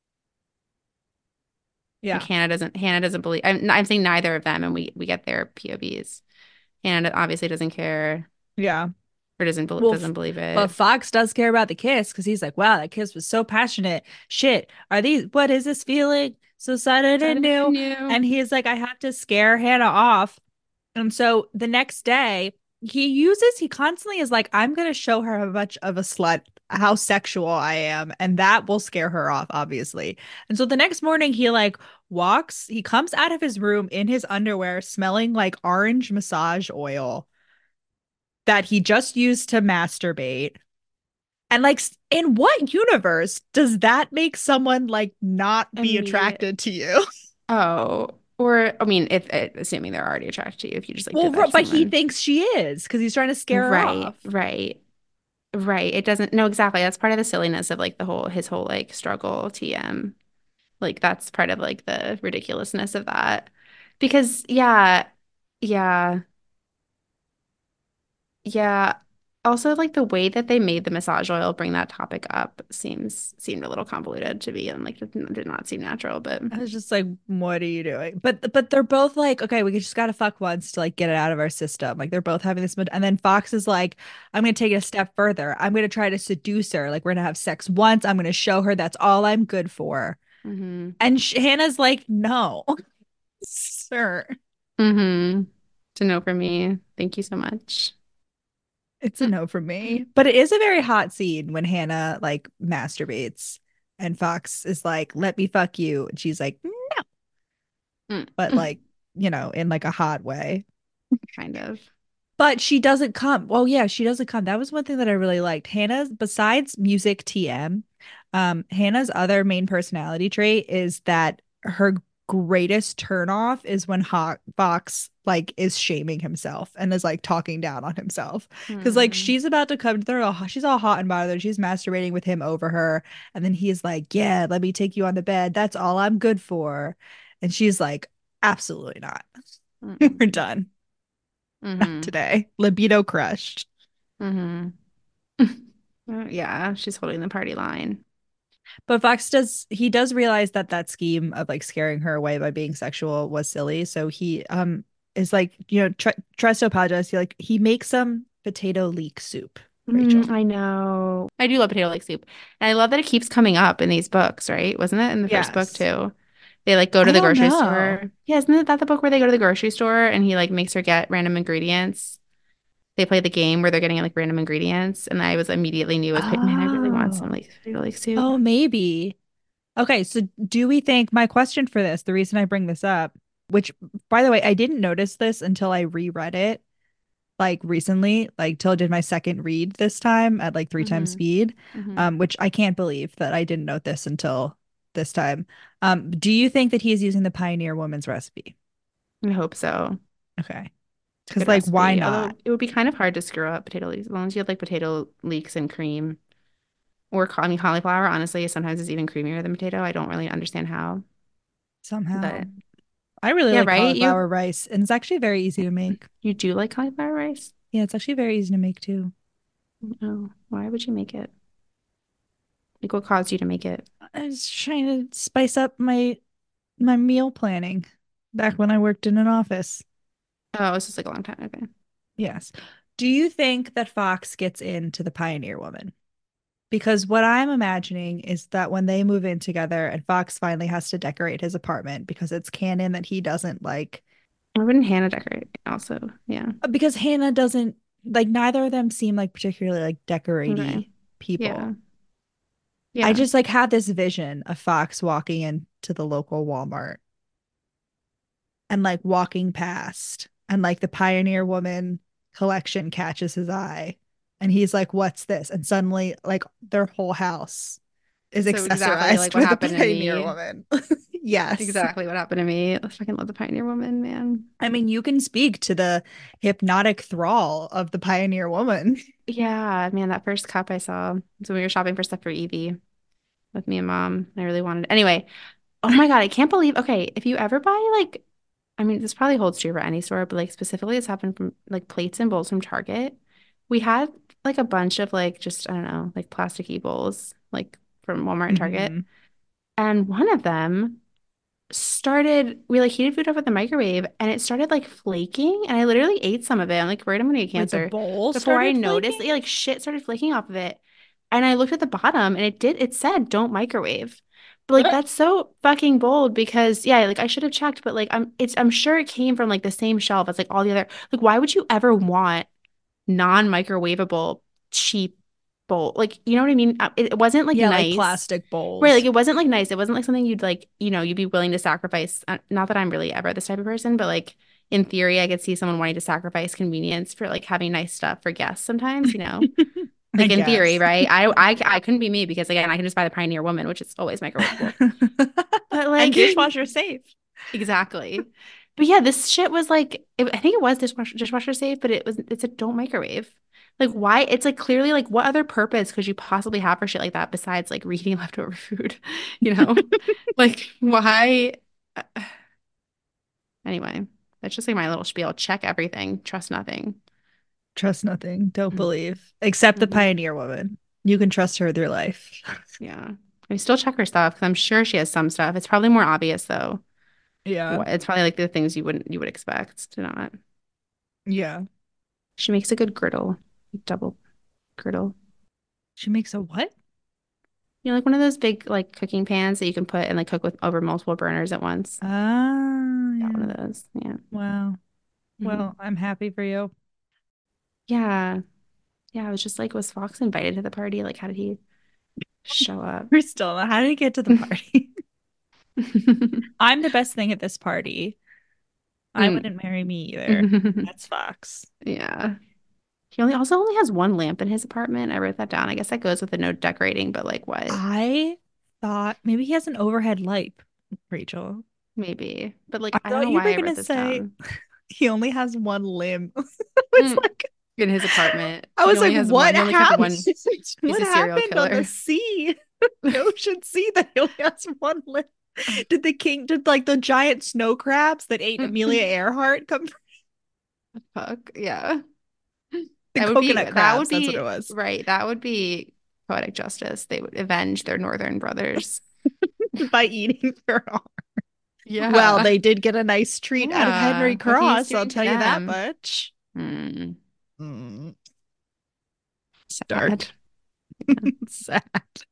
Like yeah. Hannah doesn't believe. I'm saying neither of them, and we get their POVs. Hannah obviously doesn't care Yeah. or Well, doesn't believe but it. Fox does care about the kiss because he's like, wow, that kiss was so passionate. Shit, what is this feeling? So sudden and Sudden and new. new. And he's like, I have to scare Hannah off. And so the next day, he constantly is like, I'm going to show her how much of a slut, how sexual I am. And that will scare her off, obviously. And so the next morning, he comes out of his room in his underwear, smelling like orange massage oil that he just used to masturbate. And like, in what universe does that make someone like not be Immediate. attracted to you? Oh, or I mean, if assuming they're already attracted to you, if you just like Well, did that to but he someone. thinks she is because he's trying to scare her Right, off. right, right. It doesn't. No, exactly. That's part of the silliness of like the whole his whole like struggle TM. Like that's part of like the ridiculousness of that. Because yeah, yeah. Also like the way that they made the massage oil bring that topic up seemed a little convoluted to be and like did not seem natural, but I was just like, what are you doing? But they're both like, okay, we just gotta fuck once to like get it out of our system. Like they're both having this and then Fox is like, I'm gonna take it a step further. I'm gonna try to seduce her. Like we're gonna have sex once. I'm gonna show her that's all I'm good for. mm-hmm. And Hannah's like, no, sir. Mm-hmm. To know for me. Thank you so much. It's a no from me. But it is a very hot scene when Hannah like masturbates and Fox is like, let me fuck you. And she's like, no, Mm. but like, in like a hot way. Kind of. But she doesn't come. Well, yeah, she doesn't come. That was one thing that I really liked. Hannah's, besides music TM, Hannah's other main personality trait is that her greatest turnoff is when Fox like is shaming himself and is like talking down on himself. Because like Mm. she's about to come to her, she's all hot and bothered. She's masturbating with him over her. And then he's like, yeah, let me take you on the bed. That's all I'm good for. And she's like, absolutely not. We're Mm-mm. done Mm-hmm. today. Libido crushed. Mm-hmm. Yeah, she's holding the party line. But he does realize that that scheme of like scaring her away by being sexual was silly. So he is like, tries to apologize. He makes some potato leek soup, Rachel. I know. I do love potato like soup. And I love that it keeps coming up in these books, right? Wasn't it in the first book Yes. too? They like go to I the don't grocery know. store. Yeah, isn't that the book where they go to the grocery store and he like makes her get random ingredients? They play the game where they're getting like random ingredients, and I was immediately knew as man, I really want some Oh. like potato like soup. Oh, maybe. Okay, so do we think my question for this, the reason I bring this up, which by the way, I didn't notice this until I reread it like recently, like till I did my second read this time at like three times Hmm. speed, Hmm. which I can't believe that I didn't note this until this time. Do you think that he is using the Pioneer Woman's recipe? I hope so. Okay. It's a Because good like why recipe. not? Although it would be kind of hard to screw up potato leeks as long as you have like potato leeks and cream. Or I mean, cauliflower, honestly, sometimes is even creamier than potato. I don't really understand how. Somehow. But I really yeah, like right? cauliflower rice, and it's actually very easy to make. You do like cauliflower rice? Yeah, it's actually very easy to make too. Oh, why would you make it? Like what caused you to make it? I was trying to spice up my meal planning back when I worked in an office. Oh, it's just like a long time. Okay. Yes. Do you think that Fox gets into the Pioneer Woman? Because what I'm imagining is that when they move in together and Fox finally has to decorate his apartment because it's canon that he doesn't like, Why wouldn't Hannah decorate also? Yeah. because Hannah doesn't like, neither of them seem like particularly like Okay. decoratey Yeah. people. I Yeah. just like had this vision of Fox walking into the local Walmart and like walking past and like the Pioneer Woman collection catches his eye and he's like, what's this? And suddenly like their whole house is So exactly like accessorized what with the happened to Pioneer me. Woman. Yes. Exactly what happened to me. I fucking love the Pioneer Woman, man. I mean, you can speak to the hypnotic thrall of the Pioneer Woman. Yeah, man, that first cup I saw. So we were shopping for stuff for Evie with me and mom. I really wanted. Anyway, oh my God, I can't believe. Okay, if you ever buy like, I mean, this probably holds true for any store, but like specifically, it's happened from like plates and bowls from Target. We had like a bunch of like just I don't know, like plasticky bowls like from Walmart and Target, Mhm. and one of them started. We like heated food up at the microwave, and it started like flaking, and I literally ate some of it. I'm like, worried I'm gonna get Wait, the cancer. bowl Before I started noticed, flaking? like shit started flaking off of it, and I looked at the bottom, and it said don't microwave. But like that's so fucking bold because yeah, like I should have checked, but like I'm sure it came from like the same shelf as like all the other like why would you ever want non-microwavable cheap bowl? Like you know what I mean? It wasn't like Yeah, like nice. plastic Right, like bowls. it wasn't like nice. It wasn't like something you'd like, you'd be willing to sacrifice. Not that I'm really ever this type of person, but like in theory, I could see someone wanting to sacrifice convenience for like having nice stuff for guests sometimes. I Like in theory, guess. right? I couldn't be me because again, I can just buy the Pioneer Woman, which is always microwavable. But And like dishwasher safe. exactly. But yeah, this shit was like I think it was dishwasher safe, but it's a don't microwave. Like why? It's like clearly like what other purpose could you possibly have for shit like that besides like reheating leftover food, you know? Like why? Anyway, that's just like my little spiel. Check everything, trust nothing. Trust nothing, don't believe, except the Mm-hmm. Pioneer Woman. You can trust her with your life. Yeah. I still check her stuff because I'm sure she has some stuff. It's probably more obvious though. Yeah. It's probably like the things you would expect to not. Yeah. She makes a good griddle, double griddle. She makes a what? Like one of those big like cooking pans that you can put and like cook with over multiple burners at once. Ah, Got one yeah. of those. Yeah. Wow. Hmm. Well, I'm happy for you. Yeah. Yeah. I was just like, was Fox invited to the party? Like, how did he show up? We're still, how did he get to the party? I'm the best thing at this party. I Mm. wouldn't marry me either. That's Fox. Yeah. He only has one lamp in his apartment. I wrote that down. I guess that goes with the no decorating, but like what? I thought maybe he has an overhead light, Rachel. Maybe. But I like I don't thought know you were why I wrote gonna this say down. he only has one limb. It's Mm. like In his apartment. I He was only like, has what one. He only kept happened? one. He's What a serial happened on the killer. sea? The ocean sea that he only has one limb. Did like the giant snow crabs that ate Amelia Earhart come from Fuck. Yeah. the coconut That would crabs? That's what it be was. right. That would be poetic justice. They would avenge their northern brothers. By eating their arm. Well, Yeah. they did get a nice treat out of Henry Yeah. What he's Cross, I'll doing to tell you that them. much. Hmm. Mm, Sad. dark. Sad.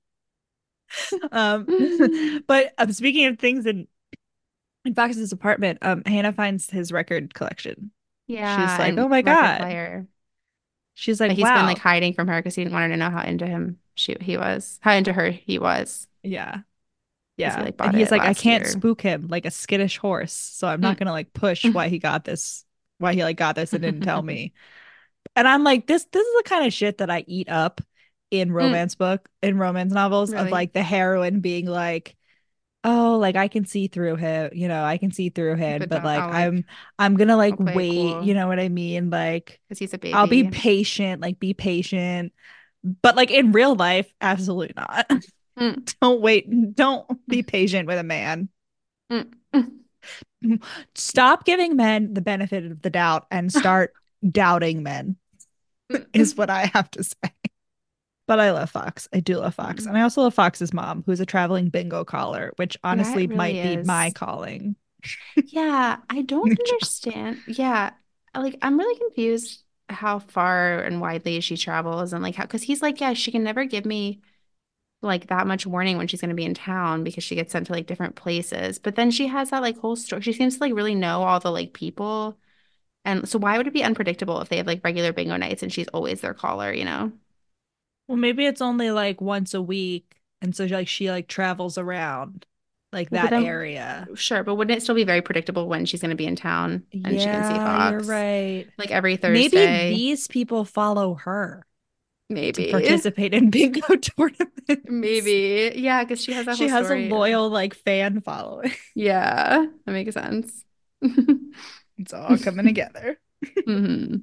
But speaking of things in Fox's apartment, Hannah finds his record collection. She's Yeah, like, and "Oh my record God." player. She's like, That he's been like "Wow." hiding from her because he didn't want her to know how into him he was, how into her he was. Yeah. because he Yeah. like And bought he's it like, I last can't year. spook him like a skittish horse. So I'm not Mm. gonna like push why he like got this and didn't tell me. And I'm like, this is the kind of shit that I eat up Mm. in romance novels of Really? like the heroine being like, oh, like I can see through him, I can see through him, But but don't, like I'll like, I'm gonna like I'll play it wait, you cool know what I mean? Like because he's a I'll be baby. patient, like be patient. But like in real life, absolutely not. Mm. Don't wait, don't be patient with a man. Mm. Mm. Stop giving men the benefit of the doubt and start doubting men, is Mm. what I have to say. But I love Fox. I do love Fox. Mm. And I also love Fox's mom, who's a traveling bingo caller, which That honestly really might be my is. calling. Yeah, I don't understand. Yeah, like I'm really confused how far and widely she travels and like how, because he's like, yeah, she can never give me like that much warning when she's going to be in town because she gets sent to like different places. But then she has that like whole story. She seems to like really know all the like people. And so why would it be unpredictable if they have like regular bingo nights and she's always their caller, you know? Well, maybe it's only like once a week. And so like she like travels around like Well, but that then area. sure, but wouldn't it still be very predictable when she's going to be in town and she can see Yeah, you're Fox right. like every Maybe Thursday? these people follow her to Maybe. participate in bingo tournaments. Maybe. Yeah, because she has that She whole has a story. loyal like fan following. Yeah, that makes sense. It's all coming together. hmm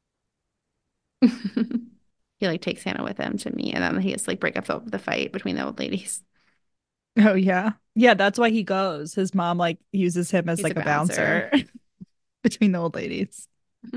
He like takes Hannah with him to meet, and then he has to like break up the fight between the old ladies. Oh yeah. Yeah, that's why he goes. His mom like uses him as He's a like a bouncer. bouncer between the old ladies.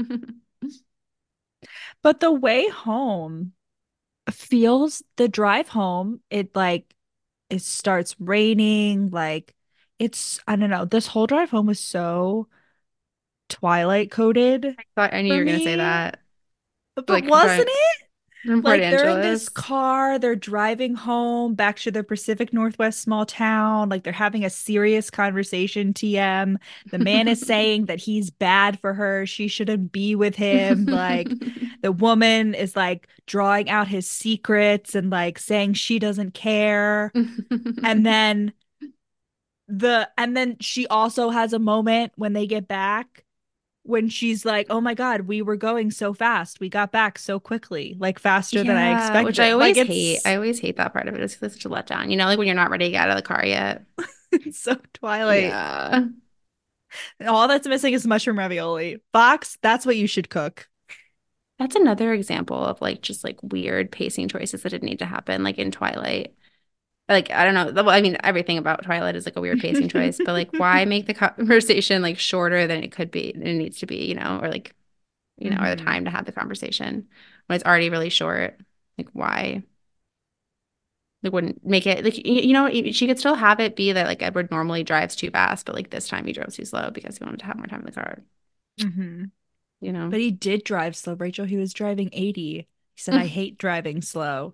But the way home feels the drive home, it like it starts raining, like it's I don't know, this whole drive home was so Twilight coded Thought I knew you for were gonna say me. that. But Like wasn't drawing it? from Port Like they're in this Angeles. car, they're driving home back to their Pacific Northwest small town. Like they're having a serious conversation, TM. The man is saying that he's bad for her. She shouldn't be with him. Like the woman is like drawing out his secrets and like saying she doesn't care. And then and then she also has a moment when they get back when she's like, "Oh my God, we were going so fast. We got back so quickly, like faster than I Yeah, which I expected." Like always hate. I always hate that part of it. It's such a letdown. You know, like when you're not ready to get out of the car yet. it's so Twilight. Yeah. All that's missing is mushroom ravioli. Fox, that's what you should cook. That's another example of like just like weird pacing choices that didn't need to happen, like in Twilight. Like, I don't know. Well, I mean, everything about Twilight is like a weird pacing choice, but like, why make the conversation like shorter than it could be, it needs to be, you know, or like, or the hmm time to have the conversation when it's already really short? Like, why? Like, wouldn't make it like, she could still have it be that like Edward normally drives too fast, but like this time he drove too slow because he wanted to have more time in the car, hmm you know? But he did drive slow, Rachel. He was driving 80. He said, "I hate driving slow."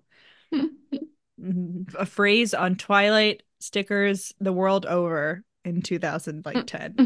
A phrase on Twilight stickers the world over in 2000 like 10.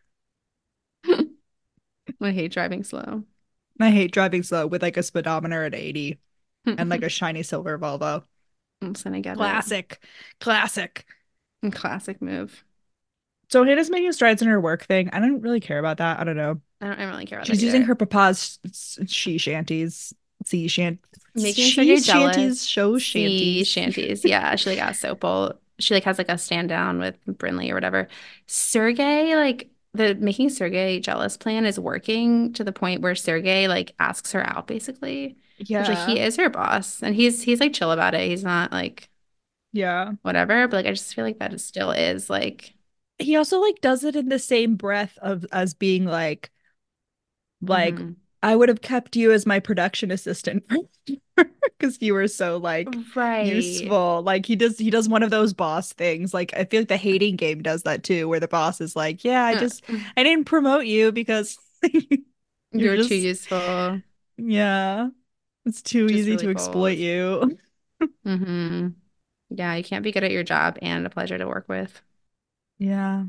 I hate driving slow. I hate driving slow with like a speedometer at 80 and like a shiny silver Volvo. I'm just gonna get it. Classic. Classic. Classic move. So Hannah's making strides in her work thing. I don't really care about that. I don't know. I don't really care about that She's using either. her papa's she shanties, sea shant, Making Sergey shanties, jealous. show Sea shanties. shanties. Yeah, she like asks Opal. She like has like a stand down with Brinley or whatever. Sergey, like the making Sergey jealous plan is working to the point where Sergey like asks her out basically, which like Yeah. he is her boss and he's like chill about it. He's not like Yeah. whatever, but like I just feel like that still is like He also like does it in the same breath of as being like mhm. I would have kept you as my production assistant because you were so like Right. useful. Like he does one of those boss things. Like I feel like the hating game does that too, where the boss is like, "Yeah, Uh, I didn't promote you because you're You're too just useful, yeah, it's too which is easy really to exploit bold. you." hmm Yeah, you can't be good at your job and a pleasure to work with. Yeah.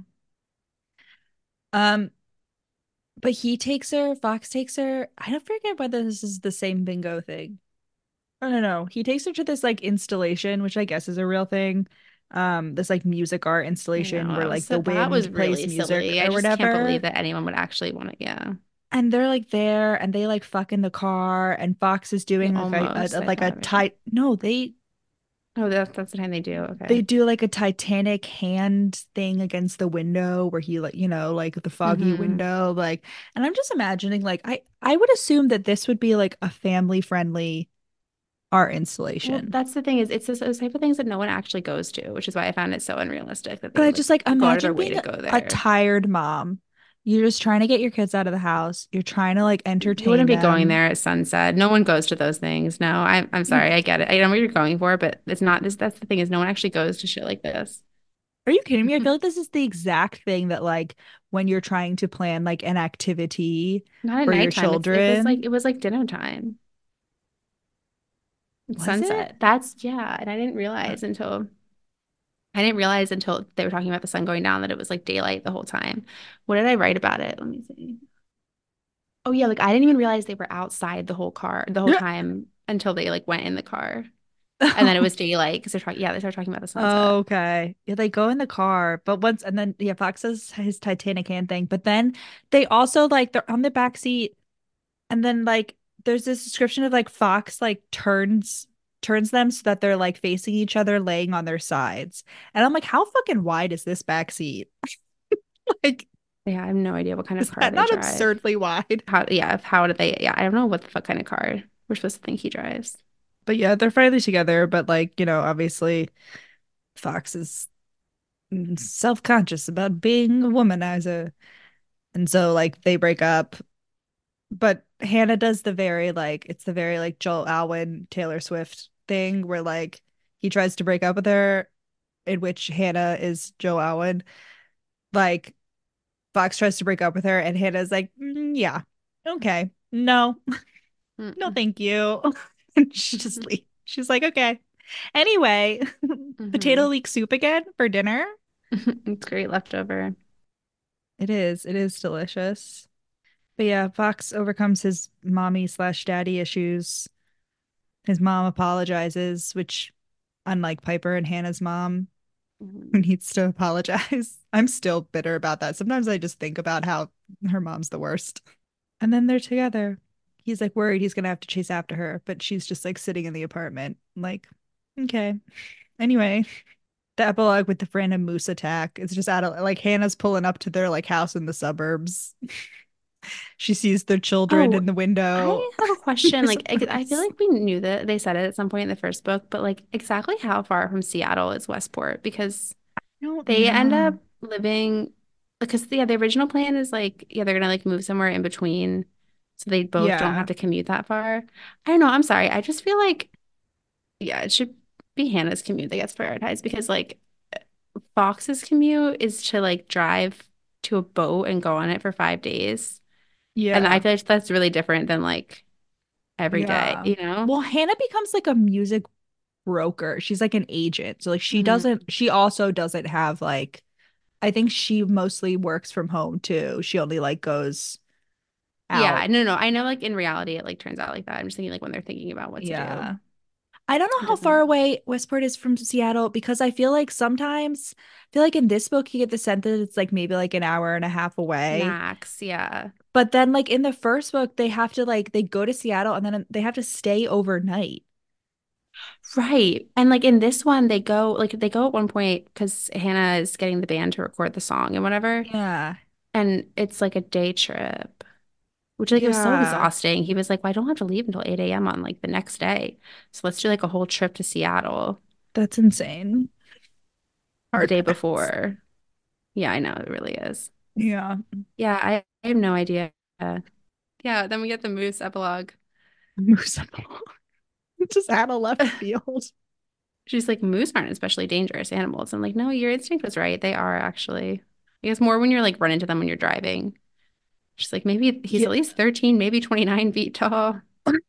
Um, but Fox takes her. I don't forget whether this is the same bingo thing. I don't know. He takes her to this like installation, which I guess is a real thing, this like music art I know. installation where like the That was wind plays really music silly. I or just can't believe whatever. that anyone would actually want to. Yeah. And they're like there and they like fuck in the car and Fox is Yeah, doing like almost, I like a thought maybe. tight no, Oh, that's the time they do. they Okay. do like a Titanic hand thing against the window where he like, like the foggy Mm-hmm. window, like, and I'm just imagining like I would assume that this would be like a family friendly art Well, installation. that's the thing is it's those type of things that no one actually goes to, which is why I found it so unrealistic that But they I would like just like go out of their imagine way being to go a there. tired mom. You're just trying to get your kids out of the house. You're trying to like You wouldn't entertain be going them. there at sunset. No one goes to those things. No, I'm You sorry. I get it. I know what you're going for, but it's not this. That's the thing is no one actually goes to shit like this. Are you kidding me? I feel like this is the exact thing that like when you're trying to plan like an activity Not at for your nighttime. children. It was like dinner time. It's Was it? sunset. That's yeah. And I didn't realize until they were talking about the sun going down that it was like daylight the whole time. What did I write about it? Let me see. Oh yeah, like I didn't even realize they were outside the whole time until they like went in the car. And then it was daylight because they started talking about the sunset. Okay. Yeah, they go in the car, but once and then yeah, Fox says his Titanic hand thing, but then they also like they're on the back seat and then like there's this description of like Fox like turns them so that they're like facing each other laying on their sides. And I'm like, how fucking wide is this back seat? Like, Yeah, I have no idea what kind of is car that they not drive. absurdly wide? How did they yeah, I don't know what the fuck kind of car we're supposed to think he drives. But yeah, they're finally together, but like, obviously Fox is self-conscious about being a womanizer. And so like they break up. But Hannah does the very like it's the very like Joel Alwyn Taylor Swift thing where like he tries to break up with her, in which Hannah is Joe Alwyn. Like Fox tries to break up with her, and Hannah's like, yeah, okay, no, no, Mm-mm. thank you, and she just leaves. She's like, okay. Anyway, potato Hmm. leek soup again for dinner. It's great leftover. It is delicious. But yeah, Fox overcomes his mommy slash daddy issues. His mom apologizes, which, unlike Piper and Hannah's mom, who Mhm. needs to apologize, I'm still bitter about that. Sometimes I just think about how her mom's the worst. And then they're together. He's like worried he's gonna have to chase after her, but she's just like sitting in the apartment, like, okay. Anyway, the epilogue with the random moose attack is just out of like Hannah's pulling up to their like house in the suburbs. She sees their children in Oh, the window. I have a question. There's Like, a I feel moose. like we knew that they said it at some point in the first book, but like, exactly how far from Seattle is Westport? Because I don't they end up know. living, because yeah, the original plan is like, yeah, they're gonna like move somewhere in between, so they both don't have Yeah. to commute that far. I don't know. I'm sorry. I just feel like, yeah, it should be Hannah's commute that gets prioritized because like Fox's commute is to like drive to a boat and go on it for 5 days. And I Yeah. feel like that's really different than like every day, Yeah. you know? Well, Hannah becomes like a music broker. She's like an agent. So like Mhm. she also doesn't have like I think she mostly works from home too. She only like goes Yeah, out. no. I know like in reality it like turns out like that. I'm just thinking like when they're thinking about what to do. Yeah. I don't It know how far doesn't away Westport is from Seattle because I feel like sometimes I feel like in this book you get the sense that it's like maybe like an hour and a half away. max, yeah. But then like in the first book they have to like they go to Seattle and then they have to stay overnight. Right. And like in this one they go at one point because Hannah is getting the band to record the song and whatever. Yeah. And it's like a day trip, which like it was so Yeah. exhausting. He was like, well, I don't have to leave until 8 a.m. on like the next day. So let's do like a whole trip to Seattle That's insane. the Hard day pass. before. Yeah, I know it really is. Yeah. Yeah, I have no idea. Yeah, then we get the moose epilogue. Moose just out of left field. She's like, moose aren't especially dangerous animals. I'm like, no, your instinct was right. They are actually. I guess more when you're like run into them when you're driving. She's like, maybe he's Yeah. at least 13, maybe 29 feet tall.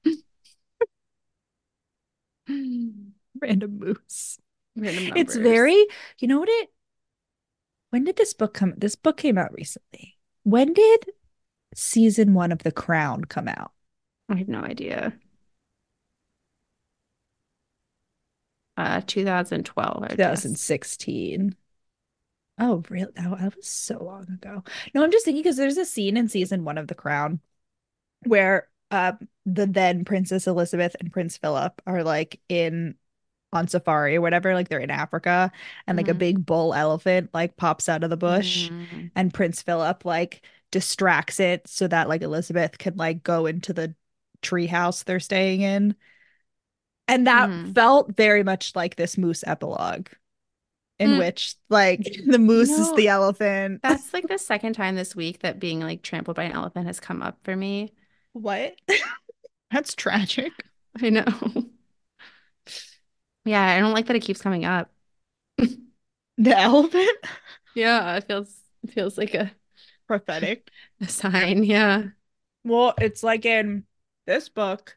Random moose. Random It's numbers. very, you know what it, when did this book come? This book came out recently. When did season one of The Crown come out? I have no idea. 2012, I would guess. 2016. Oh, really? That was so long ago. No, I'm just thinking because there's a scene in season one of The Crown where the then Princess Elizabeth and Prince Philip are like in on safari or whatever, like they're in Africa and like a Hmm. big bull elephant like pops out of the bush Hmm. and Prince Philip like distracts it so that like Elizabeth can like go into the tree house they're staying in. And that Hmm. felt very much like this moose epilogue in Mm. which like the You moose is know, the elephant. that's like the second time this week that being like trampled by an elephant has come up for me. What? That's tragic. I know. Yeah, I don't like that it keeps coming up. The elephant? Yeah, it feels like Prophetic. a sign. Yeah. Well, it's like in this book,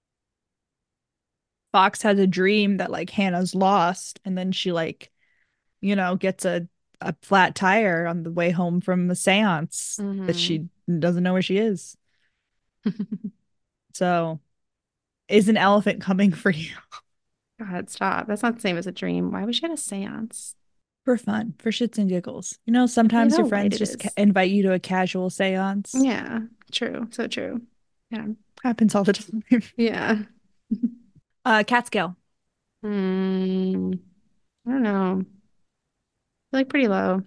Fox has a dream that like Hannah's lost, and then she like, gets a flat tire on the way home from the seance that Hmm. she doesn't know where she is. So, is an elephant coming for you? God, stop. That's not the same as a dream. Why would she get a seance? For fun, for shits and giggles. I forget Sometimes how your light friends it just is. invite you to a casual seance. Yeah, true. So true. Yeah. Happens all the time. Yeah. Catskill. Hmm. I don't know. I feel like pretty low.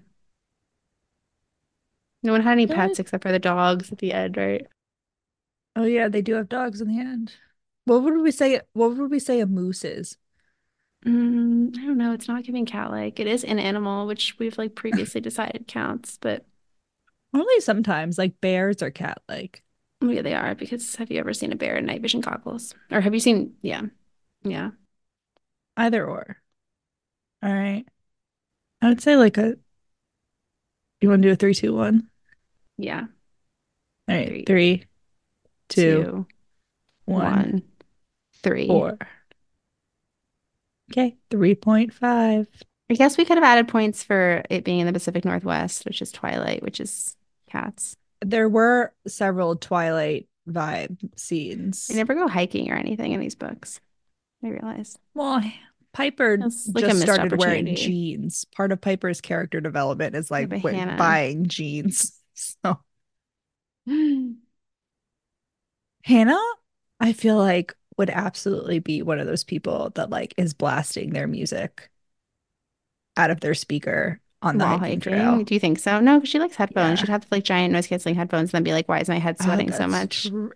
No one had any Really? pets except for the dogs at the end, right? Oh yeah, they do have dogs in the end. What would we say a moose is? I don't know. It's not giving cat-like. It is an animal, which we've like previously decided counts, but Only sometimes, like bears are cat-like. yeah, they are because have you ever seen a bear in night vision goggles? Or have you seen, yeah, yeah, Either or. All right. I would say like a you want to do a 3, 2, 1? yeah. All right. Three, 3, 2, two, 1, 1, 3. 4. Okay. 3.5. I guess we could have added points for it being in the Pacific Northwest, which is Twilight, which is cats. There were several Twilight vibe They scenes. never go hiking or anything in these books. I realize. Well, Piper It's like a just missed started wearing opportunity. Part of Piper's character development is Yeah, like but Hannah. buying jeans. So Hannah, I feel like would absolutely be one of those people that like is blasting their music out of their speaker on the While hiking hiking. trail. Do you think so? No, because she likes headphones. She'd Yeah. have like giant noise canceling headphones and then be like, why is my head Oh, sweating so that's much? true.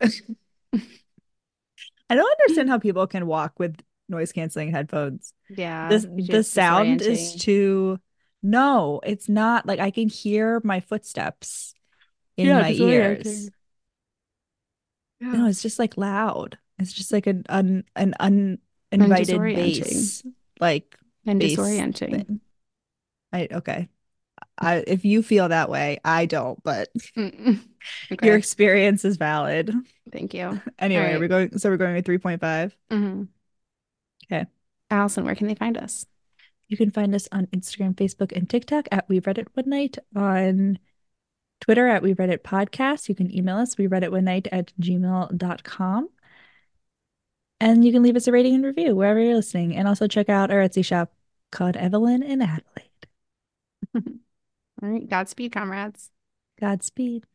I don't understand how people can walk with noise canceling headphones. Yeah, The it's sound is disorienting. too, no, it's not like I can hear my footsteps in Yeah, my ears. disorienting. No, Yeah. it's just like loud. It's just like an And uninvited disorienting. bass, like And bass disorienting. thing. Okay. If you feel that way, I don't, but Mm. your Okay. experience is valid. Thank you. All Anyway, right. we're going with 3.5. Hmm. Okay. Allison, where can they find us? You can find us on Instagram, Facebook, and TikTok at We Read It One Night, on Twitter at We Read It Podcast. You can email us, we read it one night at gmail.com. And you can leave us a rating and review wherever you're listening. And also check out our Etsy shop called Evelyn in Adelaide. All right. Godspeed, comrades. Godspeed.